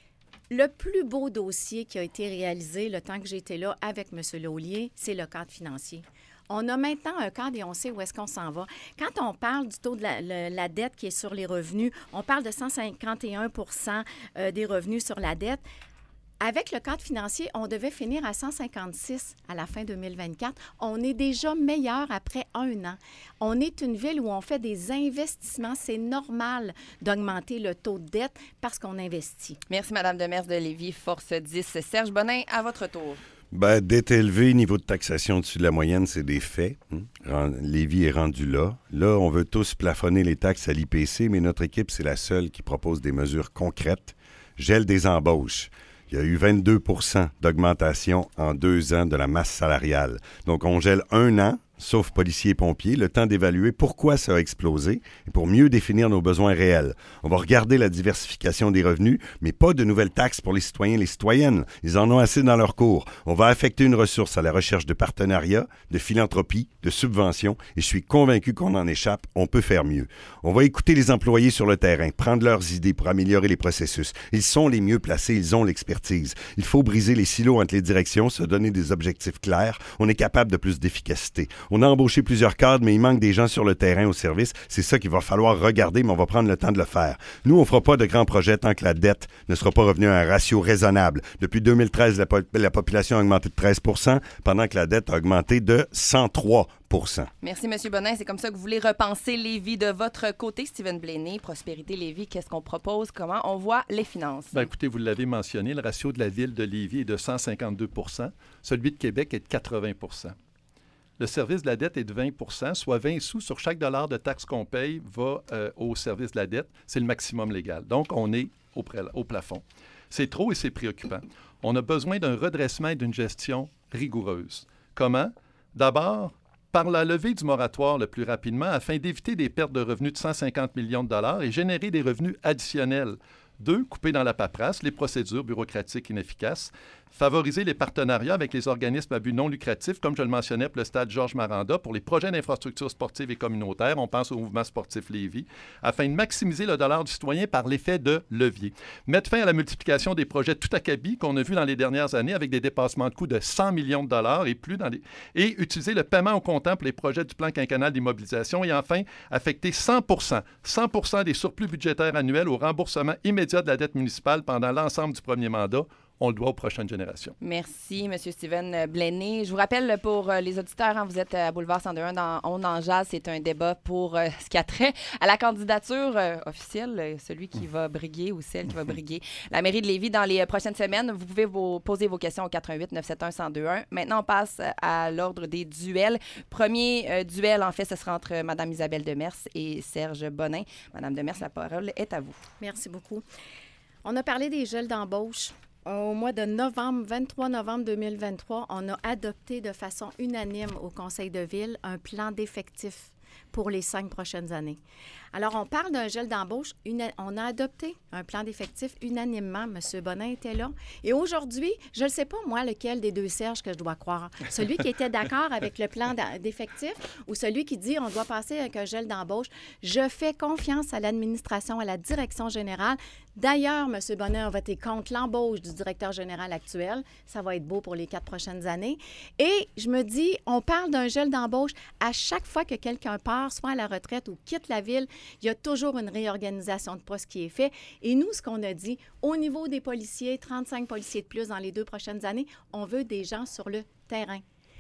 Le plus beau dossier qui a été réalisé le temps que j'étais là avec M. Laulier, c'est le cadre financier. On a maintenant un cadre et on sait où est-ce qu'on s'en va. Quand on parle du taux de la, la, la dette qui est sur les revenus, on parle de cent cinquante et un pour cent des revenus sur la dette. Avec le cadre financier, on devait finir à cent cinquante-six à la fin deux mille vingt-quatre. On est déjà meilleur après un an. On est une ville où on fait des investissements. C'est normal d'augmenter le taux de dette parce qu'on investit. Merci, Mme Demers de Lévis, Force dix. Serge Bonin, à votre tour. Ben, dette élevée, niveau de taxation au-dessus de la moyenne, c'est des faits. Hein? Lévis est rendu là. Là, on veut tous plafonner les taxes à l'I P C, mais notre équipe, c'est la seule qui propose des mesures concrètes. Gel des embauches. Il y a eu vingt-deux pour cent d'augmentation en deux ans de la masse salariale. Donc, on gèle un an, sauf policiers et pompiers, le temps d'évaluer pourquoi ça a explosé et pour mieux définir nos besoins réels. On va regarder la diversification des revenus, mais pas de nouvelles taxes pour les citoyens et les citoyennes. Ils en ont assez dans leur cours. On va affecter une ressource à la recherche de partenariats, de philanthropie, de subventions, et je suis convaincu qu'on en échappe. On peut faire mieux. On va écouter les employés sur le terrain, prendre leurs idées pour améliorer les processus. Ils sont les mieux placés, ils ont l'expertise. Il faut briser les silos entre les directions, se donner des objectifs clairs. On est capable de plus d'efficacité. On a embauché plusieurs cadres, mais il manque des gens sur le terrain au service. C'est ça qu'il va falloir regarder, mais on va prendre le temps de le faire. Nous, on ne fera pas de grands projets tant que la dette ne sera pas revenue à un ratio raisonnable. Depuis deux mille treize, la, po- la population a augmenté de treize pour cent, pendant que la dette a augmenté de cent trois pour cent. Merci, M. Bonin. C'est comme ça que vous voulez repenser Lévis de votre côté. Stephen Blaney, Prospérité Lévis, qu'est-ce qu'on propose? Comment on voit les finances? Bien, écoutez, vous l'avez mentionné, le ratio de la ville de Lévis est de cent cinquante-deux pour cent. Celui de Québec est de quatre-vingts pour cent. Le service de la dette est de vingt pour cent, soit vingt sous sur chaque dollar de taxe qu'on paye va euh, au service de la dette. C'est le maximum légal. Donc, on est au, pré- au plafond. C'est trop et c'est préoccupant. On a besoin d'un redressement et d'une gestion rigoureuse. Comment? D'abord, par la levée du moratoire le plus rapidement afin d'éviter des pertes de revenus de cent cinquante millions de dollars et générer des revenus additionnels. Deux, couper dans la paperasse les procédures bureaucratiques inefficaces. Favoriser les partenariats avec les organismes à but non lucratif, comme je le mentionnais pour le stade Georges Maranda, pour les projets d'infrastructures sportives et communautaires, on pense au mouvement sportif Lévis, afin de maximiser le dollar du citoyen par l'effet de levier. Mettre fin à la multiplication des projets tout acabit qu'on a vu dans les dernières années avec des dépassements de coûts de cent millions de dollars et plus dans les... et utiliser le paiement au comptant pour les projets du plan quinquennal d'immobilisation et enfin affecter cent pour cent, cent pour cent des surplus budgétaires annuels au remboursement immédiat de la dette municipale pendant l'ensemble du premier mandat. On le doit aux prochaines générations. Merci, M. Stephen Blaney. Je vous rappelle pour euh, les auditeurs, hein, vous êtes à Boulevard cent deux un dans On en jase. C'est un débat pour euh, ce qui a trait à la candidature euh, officielle, euh, celui qui va briguer ou celle qui va briguer la mairie de Lévis dans les euh, prochaines semaines. Vous pouvez vous poser vos questions au quatre un huit neuf sept un un zéro deux un. Maintenant, on passe à l'ordre des duels. Premier euh, duel, en fait, ce sera entre Mme Isabelle Demers et Serge Bonin. Mme Demers, la parole est à vous. Merci beaucoup. On a parlé des gels d'embauche. Au mois de novembre, vingt-trois novembre deux mille vingt-trois, on a adopté de façon unanime au Conseil de ville un plan d'effectifs pour les cinq prochaines années. Alors, on parle d'un gel d'embauche. Una- on a adopté un plan d'effectifs unanimement. M. Bonin était là. Et aujourd'hui, je ne sais pas, moi, lequel des deux Serge que je dois croire. Celui qui était d'accord avec le plan d'effectifs ou celui qui dit on doit passer avec un gel d'embauche. Je fais confiance à l'administration, à la direction générale. D'ailleurs, M. Bonin a voté contre l'embauche du directeur général actuel. Ça va être beau pour les quatre prochaines années. Et je me dis, on parle d'un gel d'embauche. À chaque fois que quelqu'un part, soit à la retraite ou quitte la ville, il y a toujours une réorganisation de poste qui est faite. Et nous, ce qu'on a dit, au niveau des policiers, trente-cinq policiers de plus dans les deux prochaines années, on veut des gens sur le terrain.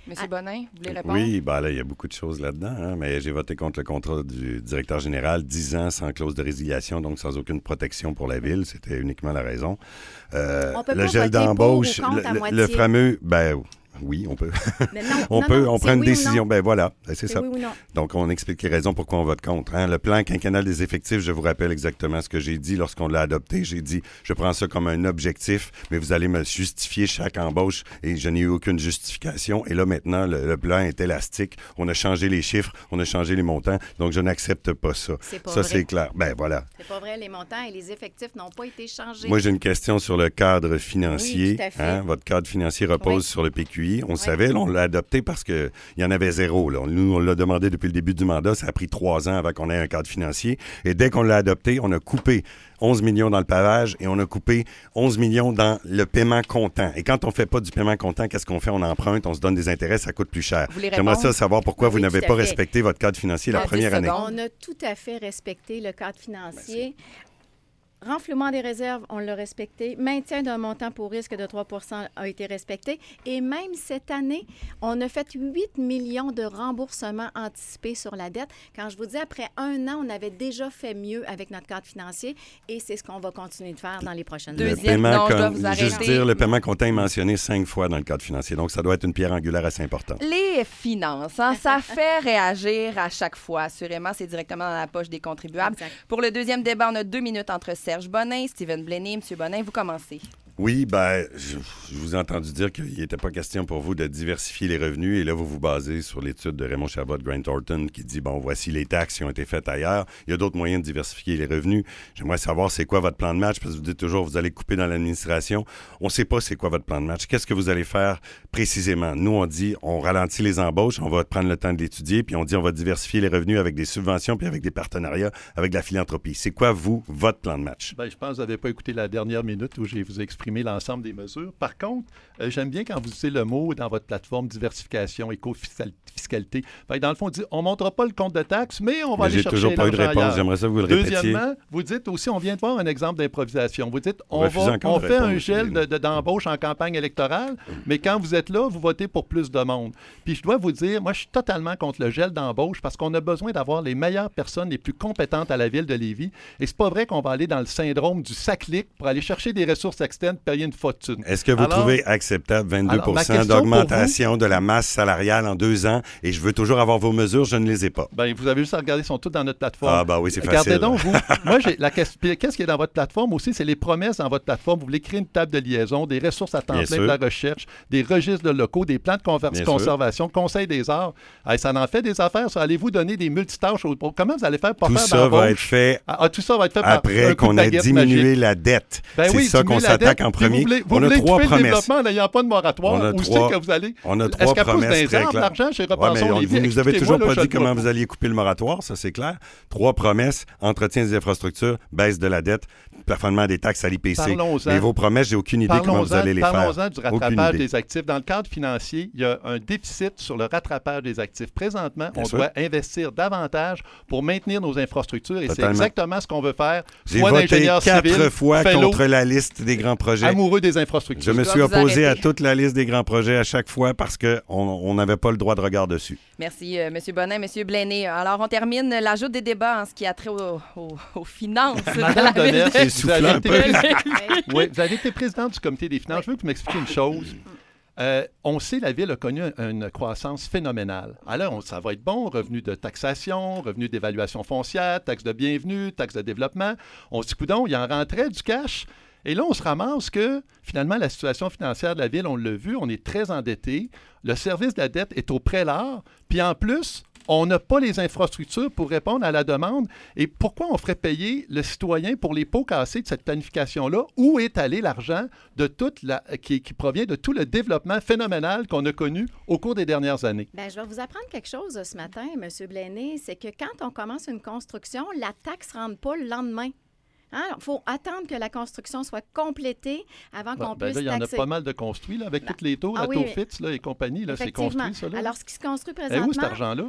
Monsieur Bonin, vous voulez répondre? Oui, ben là, il y a beaucoup de choses là-dedans, hein, mais j'ai voté contre le contrat du directeur général, dix ans sans clause de résiliation, donc sans aucune protection pour la ville. C'était uniquement la raison. Euh, On peut le pas gel voter pour d'embauche, ou contre le, à le- moitié. le fameux, ben oui, on peut. Mais non, on non, peut, non, on c'est prend une oui ou décision. non. Ben voilà, ben, c'est C'est ça. oui ou non. Donc, on explique les raisons pourquoi on vote contre. hein. Le plan quinquennal des effectifs, je vous rappelle exactement ce que j'ai dit lorsqu'on l'a adopté. J'ai dit, je prends ça comme un objectif, mais vous allez me justifier chaque embauche et je n'ai eu aucune justification. Et là, maintenant, le, le plan est élastique. On a changé les chiffres, on a changé les montants, donc je n'accepte pas ça. C'est pas Ça, vrai. c'est clair. Ben voilà. C'est pas vrai, les montants et les effectifs n'ont pas été changés. Moi, j'ai une question sur le cadre financier. Oui, tout à fait. hein. Votre cadre financier repose Oui. sur le P Q I. On Oui. savait, là, on l'a adopté parce qu'il y en avait zéro. Là. Nous, on l'a demandé depuis le début du mandat. Ça a pris trois ans avant qu'on ait un cadre financier. Et dès qu'on l'a adopté, on a coupé onze millions dans le pavage et on a coupé onze millions dans le paiement comptant. Et quand on ne fait pas du paiement comptant, qu'est-ce qu'on fait? On emprunte, on se donne des intérêts, ça coûte plus cher. Vous voulez J'aimerais répondre? ça savoir pourquoi Oui, vous n'avez tout à pas fait. respecté votre cadre financier la En première dix année. secondes. On a tout à fait respecté le cadre financier. Renflouement des réserves, on l'a respecté. Maintien d'un montant pour risque de trois pour cent a été respecté. Et même cette année, on a fait huit millions de remboursements anticipés sur la dette. Quand je vous dis, après un an, on avait déjà fait mieux avec notre cadre financier et c'est ce qu'on va continuer de faire dans les prochaines Deuxième, Le paiement, non, je dois com- vous juste arrêter. dire, le paiement comptant est mentionné cinq fois dans le cadre financier. Donc, ça doit être une pierre angulaire assez importante. Les finances, hein, ça fait réagir à chaque fois. Assurément, c'est directement dans la poche des contribuables. Exact. Pour le deuxième débat, on a deux minutes entre Serge Bonin, Stephen Blaney. Monsieur Bonin, vous commencez. Oui, ben, je, je vous ai entendu dire qu'il n'était pas question pour vous de diversifier les revenus. Et là, vous vous basez sur l'étude de Raymond Chabot de Grant Thornton qui dit, bon, voici les taxes qui ont été faites ailleurs. Il y a d'autres moyens de diversifier les revenus. J'aimerais savoir c'est quoi votre plan de match, parce que vous dites toujours, vous allez couper dans l'administration. On ne sait pas c'est quoi votre plan de match. Qu'est-ce que vous allez faire précisément? Nous, on dit, on ralentit les embauches, on va prendre le temps de l'étudier, puis on dit, on va diversifier les revenus avec des subventions, puis avec des partenariats, avec de la philanthropie. C'est quoi, vous, votre plan de match? Bien, je pense que vous n'avez pas écouté la dernière minute où je vous ai exprimé l'ensemble des mesures. Par contre, euh, j'aime bien quand vous utilisez le mot dans votre plateforme diversification, éco-fiscalité. Fait que dans le fond, on dit on ne montera pas le compte de taxes, mais on va Mais aller j'ai chercher toujours pas eu de l'argent réponse. ailleurs. J'aimerais ça que vous le répétiez. Deuxièmement, vous dites aussi, on vient de voir un exemple d'improvisation. Vous dites, on, Refusez va, encore on de fait répondre, un monsieur gel de- Blaney. de- d'embauche en campagne électorale, mais quand vous êtes là, vous votez pour plus de monde. Puis je dois vous dire, moi, je suis totalement contre le gel d'embauche parce qu'on a besoin d'avoir les meilleures personnes les plus compétentes à la ville de Lévis. Et c'est pas vrai qu'on va aller dans le syndrome du sac-lic pour aller chercher des ressources externes, payer une fortune. Est-ce que vous Alors- trouvez acceptable vingt-deux Alors, ma pour cent question pour d'augmentation de la masse salariale en deux ans? Et je veux toujours avoir vos mesures, je ne les ai pas. Ben, vous avez juste à regarder, ils sont tous dans notre plateforme. Ah, ben oui, c'est Regardez facile. donc, vous. Moi, j'ai la question. puis Qu'est-ce qui est dans votre plateforme aussi? C'est les promesses dans votre plateforme. Vous voulez créer une table de liaison, des ressources à temps Bien plein, sûr. de la recherche, des registres de locaux, des plans de conver- Bien conservation, conseil des arts. Hey, ça en fait des affaires, ça. Allez-vous donner des multitâches? Aux... Comment vous allez faire pour Tout faire ça d'embauche? va être fait Ah, ah, tout ça va être fait par un après coup qu'on de ait baguette diminué magique. la dette. Ben c'est oui, ça qu'on diminuer la s'attaque dette, en puis premier. Vous voulez, vous On a voulez trois tuer le promesses. développement en n'ayant pas de moratoire. On a Où trois- c'est que vous allez? On a Est-ce trois qu'elle pousse dans promesses les très arbres, claires. l'argent chez Ouais, mais Repensons on- Lévis? vous nous avez Expliquez-moi, toujours là, pas je dit le comment vois vous alliez couper le moratoire, ça c'est clair. Trois promesses, entretien des infrastructures, baisse de la dette, plafonnement des taxes à l'I P C. Parlons-en. Mais vos promesses, j'ai aucune idée comment vous Parlons-en allez les faire. parlons-en du Aucune rattrapage idée. des actifs. Dans le cadre financier, il y a un déficit sur le rattrapage des actifs. Présentement, Bien on sûr. doit investir davantage pour maintenir nos infrastructures et c'est Totalement. exactement ce qu'on veut faire. J'ai Soit voté d'ingénieur quatre civil, fois fellow, contre la liste des grands projets. amoureux des Je infrastructures. me dois suis vous opposé à arrêter. toute la liste des grands projets à chaque fois parce qu'on n'avait pas le droit de regard dessus. Merci, euh, M. Bonin, M. Blaney. Alors, on termine l'ajout des débats en ce qui a trait au- au- aux finances. de la Madame ville Demers, de- C'est vous soufflant avez un été peu. présidente- Oui. Oui, vous avez été présidente du comité des finances. Je veux que vous m'expliquiez une chose. Euh, on sait que la ville a connu un- une croissance phénoménale. Alors, on- ça va être bon, revenus de taxation, revenus d'évaluation foncière, taxes de bienvenue, taxes de développement. On se dit, coudonc, il en rentrait du cash. Et là, on se ramasse que, finalement, la situation financière de la ville, on l'a vu, on est très endetté. Le service de la dette est au prélat. Puis en plus, on n'a pas les infrastructures pour répondre à la demande. Et pourquoi on ferait payer le citoyen pour les pots cassés de cette planification-là? Où est allé l'argent de toute la, qui, qui provient de tout le développement phénoménal qu'on a connu au cours des dernières années? Bien, je vais vous apprendre quelque chose ce matin, M. Blaney. C'est que quand on commence une construction, la taxe ne rentre pas le lendemain. Il faut attendre que la construction soit complétée avant Bon, qu'on ben puisse là, il y en a taxer. pas mal de construits, là, avec Ben, toutes les tours, ah la oui, tour mais- Fitz là, et compagnie, là, c'est Effectivement. construit, ça. Là. Alors, ce qui se construit Eh, où présentement, cet argent-là?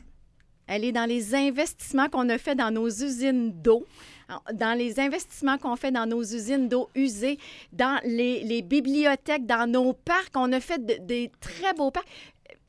elle est dans les investissements qu'on a fait dans nos usines d'eau, dans les investissements qu'on fait dans nos usines d'eau usées, dans les, les bibliothèques, dans nos parcs. On a fait de- des très beaux parcs.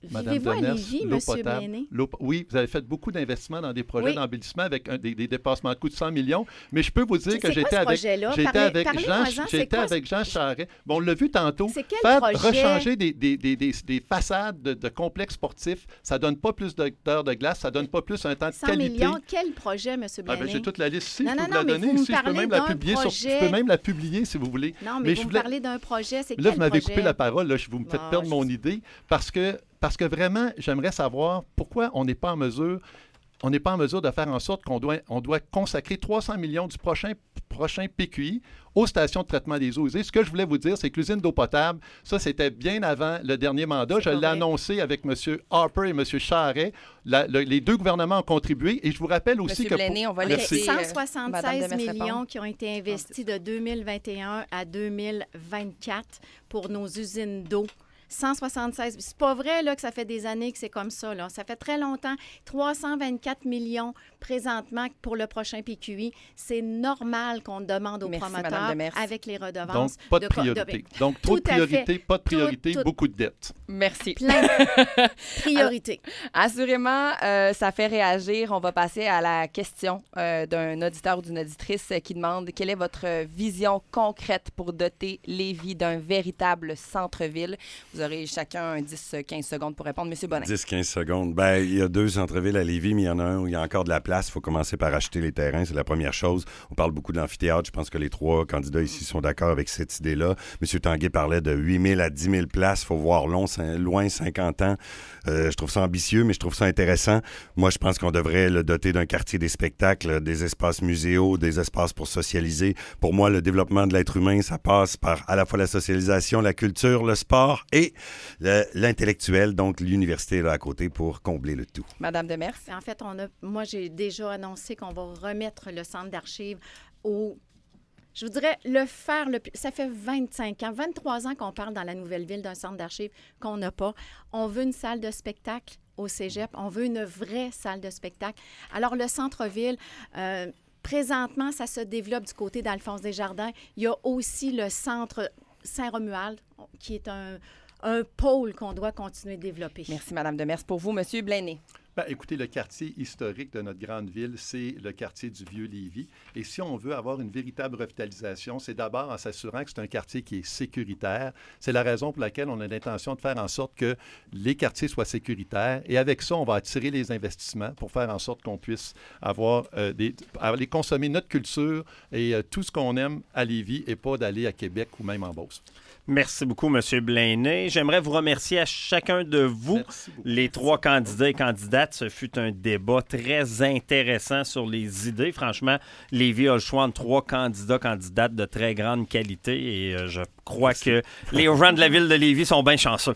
Madame Vivez-vous à Demers, Lévis, l'eau M. potable, Blaney? l'eau- oui, vous avez fait beaucoup d'investissements dans des projets Oui. d'embellissement avec un- des, des dépassements de coûts de cent millions, mais je peux vous dire C'est que quoi j'étais ce avec, projet-là? j'étais Parlez- avec, parlez-moi-en, Jean, c'est j'étais quoi avec Jean Charest. Bon, on l'a vu tantôt. C'est quel Faire projet? rechanger des, des, des, des, des façades de, de complexes sportifs, ça donne pas plus de- d'heures de glace, ça donne pas plus un temps de cent qualité. millions, quel projet, M. Ah, Blaney? ben, j'ai toute la liste ici, Non, je peux non, vous la non, mais donner vous me ici, je peux parlez même la d'un publier sur- projet. je peux même la publier si vous voulez. Non, mais, Mais vous je me voulais- parlez d'un projet, c'est Là, quel vous m'avez projet? coupé la parole, là, je vous me faites Bon, perdre je- mon idée parce que, parce que vraiment, j'aimerais savoir pourquoi on n'est pas en mesure, on n'est pas en mesure de faire en sorte qu'on doit, on doit consacrer trois cents millions du prochain, prochain P Q I aux stations de traitement des eaux usées. Ce que je voulais vous dire, c'est que l'usine d'eau potable, ça, c'était bien avant le dernier mandat. C'est Je pas l'ai vrai. annoncé avec M. Harper et M. Charest. La- le- les deux gouvernements ont contribué et je vous rappelle aussi Monsieur que... Blaney, on va OK, Merci. laisser euh, Madame cent soixante-seize Demers millions répondre. qui ont été investis de deux mille vingt et un à deux mille vingt-quatre pour nos usines d'eau. cent soixante-seize. C'est pas vrai là, que ça fait des années que c'est comme ça. Là. Ça fait très longtemps. trois cent vingt-quatre millions présentement pour le prochain P Q I. C'est normal qu'on demande aux Merci, promoteurs, Madame Demers. avec les Donc, redevances... pas de co- priorité. Donc, trop de Tout à fait. priorité, pas de priorité, Tout- tout- beaucoup de dettes. Merci. Plein de priorités. Assurément, euh, ça fait réagir. On va passer à la question euh, d'un auditeur ou d'une auditrice euh, qui demande quelle est votre vision concrète pour doter Lévis d'un véritable centre-ville. Vous aurez chacun un dix à quinze secondes pour répondre. Monsieur Bonin. dix à quinze secondes. Ben, il y a deux centres-villes à Lévis, mais il y en a un où il y a encore de la place. Il faut commencer par acheter les terrains. C'est la première chose. On parle beaucoup de l'amphithéâtre. Je pense que les trois candidats ici sont d'accord avec cette idée-là. M. Tanguay parlait de huit mille à dix mille places. Il faut voir long, cin- loin, cinquante ans. Euh, je trouve ça ambitieux, mais je trouve ça intéressant. Moi, je pense qu'on devrait le doter d'un quartier des spectacles, des espaces muséaux, des espaces pour socialiser. Pour moi, le développement de l'être humain, ça passe par à la fois la socialisation, la culture, le sport et le- l'intellectuel. Donc, l'université est là à côté pour combler le tout. Madame Demers. En fait, on a, moi, j'ai déjà annoncé qu'on va remettre le centre d'archives au... Je vous dirais, le faire, le, ça fait vingt-cinq ans, vingt-trois ans qu'on parle dans la nouvelle ville d'un centre d'archives qu'on n'a pas. On veut une salle de spectacle au cégep. On veut une vraie salle de spectacle. Alors, le centre-ville... euh, présentement, ça se développe du côté d'Alphonse Desjardins. Il y a aussi le centre Saint-Romuald, qui est un, un pôle qu'on doit continuer de développer. Merci, Madame Demers. Pour vous, Monsieur Blaney. Ben, écoutez, le quartier historique de notre grande ville, c'est le quartier du Vieux-Lévis. Et si on veut avoir une véritable revitalisation, c'est d'abord en s'assurant que c'est un quartier qui est sécuritaire. C'est la raison pour laquelle on a l'intention de faire en sorte que les quartiers soient sécuritaires. Et avec ça, on va attirer les investissements pour faire en sorte qu'on puisse avoir euh, des, aller consommer notre culture et euh, tout ce qu'on aime à Lévis et pas d'aller à Québec ou même en Beauce. Merci beaucoup, M. Blaney. J'aimerais vous remercier à chacun de vous, Merci beaucoup. les trois candidats et candidates. Ce fut un débat très intéressant sur les idées. Franchement, Lévis a le choix entre trois candidats, candidates de très grande qualité et euh, je crois Merci. que les gens de la ville de Lévis sont bien chanceux.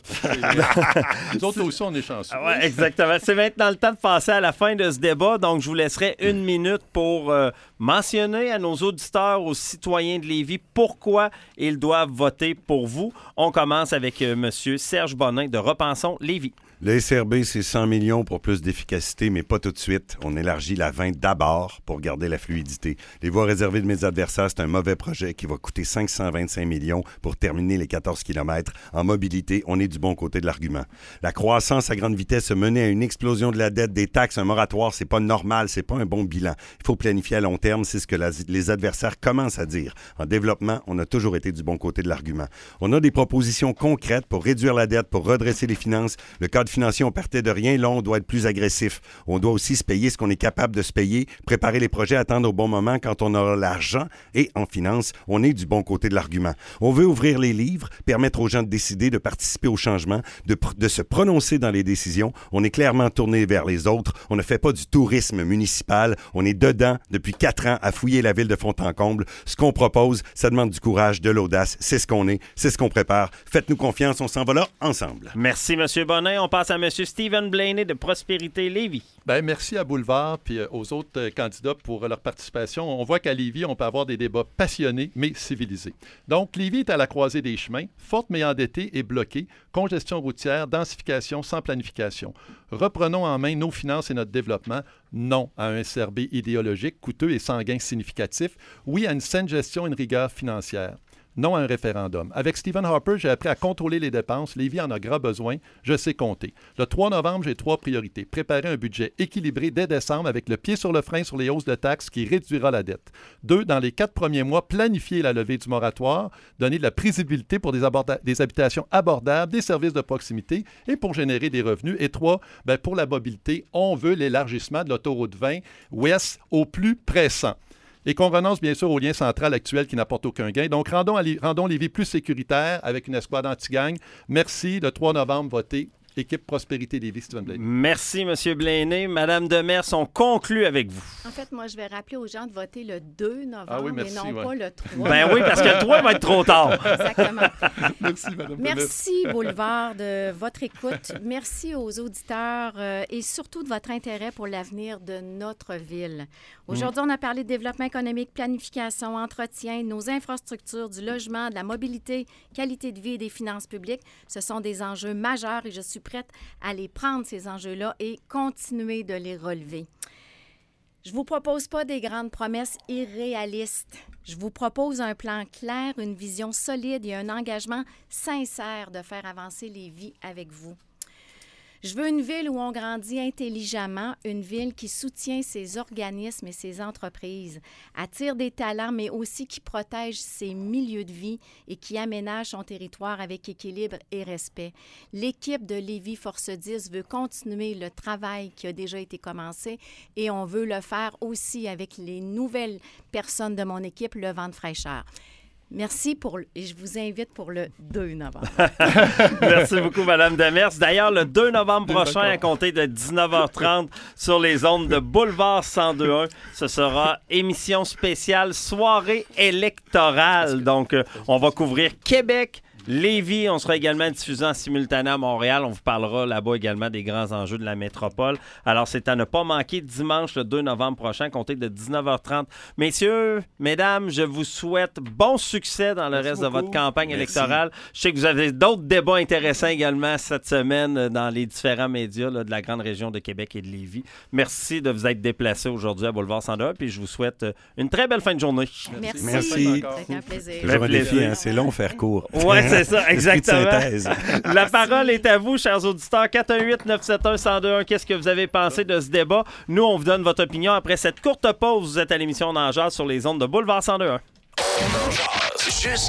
Nous autres aussi, on est chanceux. Ah ouais, exactement. C'est maintenant le temps de passer à la fin de ce débat. Donc, je vous laisserai une minute pour euh, mentionner à nos auditeurs, aux citoyens de Lévis, pourquoi ils doivent voter pour vous. On commence avec euh, M. Serge Bonin de Repensons Lévis. Le S R B, c'est cent millions pour plus d'efficacité, mais pas tout de suite. On élargit la vingt d'abord pour garder la fluidité. Les voies réservées de mes adversaires, c'est un mauvais projet qui va coûter cinq cent vingt-cinq millions pour terminer les quatorze kilomètres. En mobilité, on est du bon côté de l'argument. La croissance à grande vitesse a mené à une explosion de la dette, des taxes, un moratoire. C'est pas normal, c'est pas un bon bilan. Il faut planifier à long terme, c'est ce que la- les adversaires commencent à dire. En développement, on a toujours été du bon côté de l'argument. On a des propositions concrètes pour réduire la dette, pour redresser les finances. Le cadre financier, on partait de rien. Là, on doit être plus agressif. On doit aussi se payer ce qu'on est capable de se payer, préparer les projets, attendre au bon moment quand on aura l'argent. Et en finance, on est du bon côté de l'argument. On veut ouvrir les livres, permettre aux gens de décider, de participer au changement, de, pr- de se prononcer dans les décisions. On est clairement tourné vers les autres. On ne fait pas du tourisme municipal. On est dedans depuis quatre ans à fouiller la ville de fond en comble. Ce qu'on propose, ça demande du courage, de l'audace. C'est ce qu'on est, c'est ce qu'on prépare. Faites-nous confiance, on s'en va là ensemble. Merci, M. Bonin. On passe à M. Stephen Blaney de Prospérité Lévis. Bien, merci à Boulevard puis euh, aux autres euh, candidats pour euh, leur participation. On voit qu'à Lévis, on peut avoir des débats passionnés, mais civilisés. Donc, Lévis est à la croisée des chemins, forte mais endettée et bloquée, congestion routière, densification sans planification. Reprenons en main nos finances et notre développement. Non à un S R B idéologique, coûteux et sans gain significatif. Oui à une saine gestion et une rigueur financière. non à un référendum. Avec Stephen Harper, j'ai appris à contrôler les dépenses. Lévis en a grand besoin. Je sais compter. Le trois novembre, j'ai trois priorités. Préparer un budget équilibré dès décembre avec le pied sur le frein sur les hausses de taxes qui réduira la dette. Deux, dans les quatre premiers mois, planifier la levée du moratoire, donner de la prévisibilité pour des, aborda- des habitations abordables, des services de proximité et pour générer des revenus. Et trois, ben pour la mobilité, on veut l'élargissement de l'autoroute vingt ouest au plus pressant. Et qu'on renonce bien sûr au lien central actuel qui n'apporte aucun gain. Donc, rendons, à Lé- rendons Lévis plus sécuritaire avec une escouade anti-gang. Merci. Le trois novembre, votez. Équipe Prospérité Lévis, Stephen Blaney. Merci, M. Blaney. Madame Demers, on conclut avec vous. En fait, moi, je vais rappeler aux gens de voter le deux novembre, Ah oui, merci, mais non ouais. pas le trois. Ben oui, parce que le trois va être trop tard. Exactement. Merci, Mme Merci, Boulevard, de votre écoute. Merci aux auditeurs euh, et surtout de votre intérêt pour l'avenir de notre ville. Aujourd'hui, on a parlé de développement économique, planification, entretien, nos infrastructures, du logement, de la mobilité, qualité de vie et des finances publiques. Ce sont des enjeux majeurs et je suis prête à les prendre, ces enjeux-là, et continuer de les relever. Je ne vous propose pas des grandes promesses irréalistes. Je vous propose un plan clair, une vision solide et un engagement sincère de faire avancer les vies avec vous. Je veux une ville où on grandit intelligemment, une ville qui soutient ses organismes et ses entreprises, attire des talents, mais aussi qui protège ses milieux de vie et qui aménage son territoire avec équilibre et respect. L'équipe de Lévis Force dix veut continuer le travail qui a déjà été commencé et on veut le faire aussi avec les nouvelles personnes de mon équipe, le vent de fraîcheur. Merci pour et je vous invite pour le deux novembre. Merci beaucoup, Mme Demers. D'ailleurs, le deux novembre prochain, à compter de dix-neuf heures trente sur les ondes de Boulevard cent deux point un, ce sera émission spéciale soirée électorale. Donc, euh, on va couvrir Québec, Lévis, on sera également diffusé en simultané à Montréal. On vous parlera là-bas également des grands enjeux de la métropole. Alors, c'est à ne pas manquer dimanche, le deux novembre prochain, compté de dix-neuf heures trente. Messieurs, mesdames, je vous souhaite bon succès dans le Merci reste beaucoup. de votre campagne Merci. électorale. Je sais que vous avez d'autres débats intéressants également cette semaine dans les différents médias là, de la grande région de Québec et de Lévis. Merci de vous être déplacés aujourd'hui à Boulevard cent deux, puis je vous souhaite une très belle fin de journée. Merci. Merci. C'était un plaisir. Toujours un défi, plaisir. hein, c'est long faire court. Oui, c'est ça, Esprit de exactement. synthèse. La parole est à vous, chers auditeurs. quatre un huit neuf sept un un zéro deux un. Qu'est-ce que vous avez pensé de ce débat? Nous, on vous donne votre opinion après cette courte pause. Vous êtes à l'émission Nageur sur les ondes de Boulevard cent deux point un.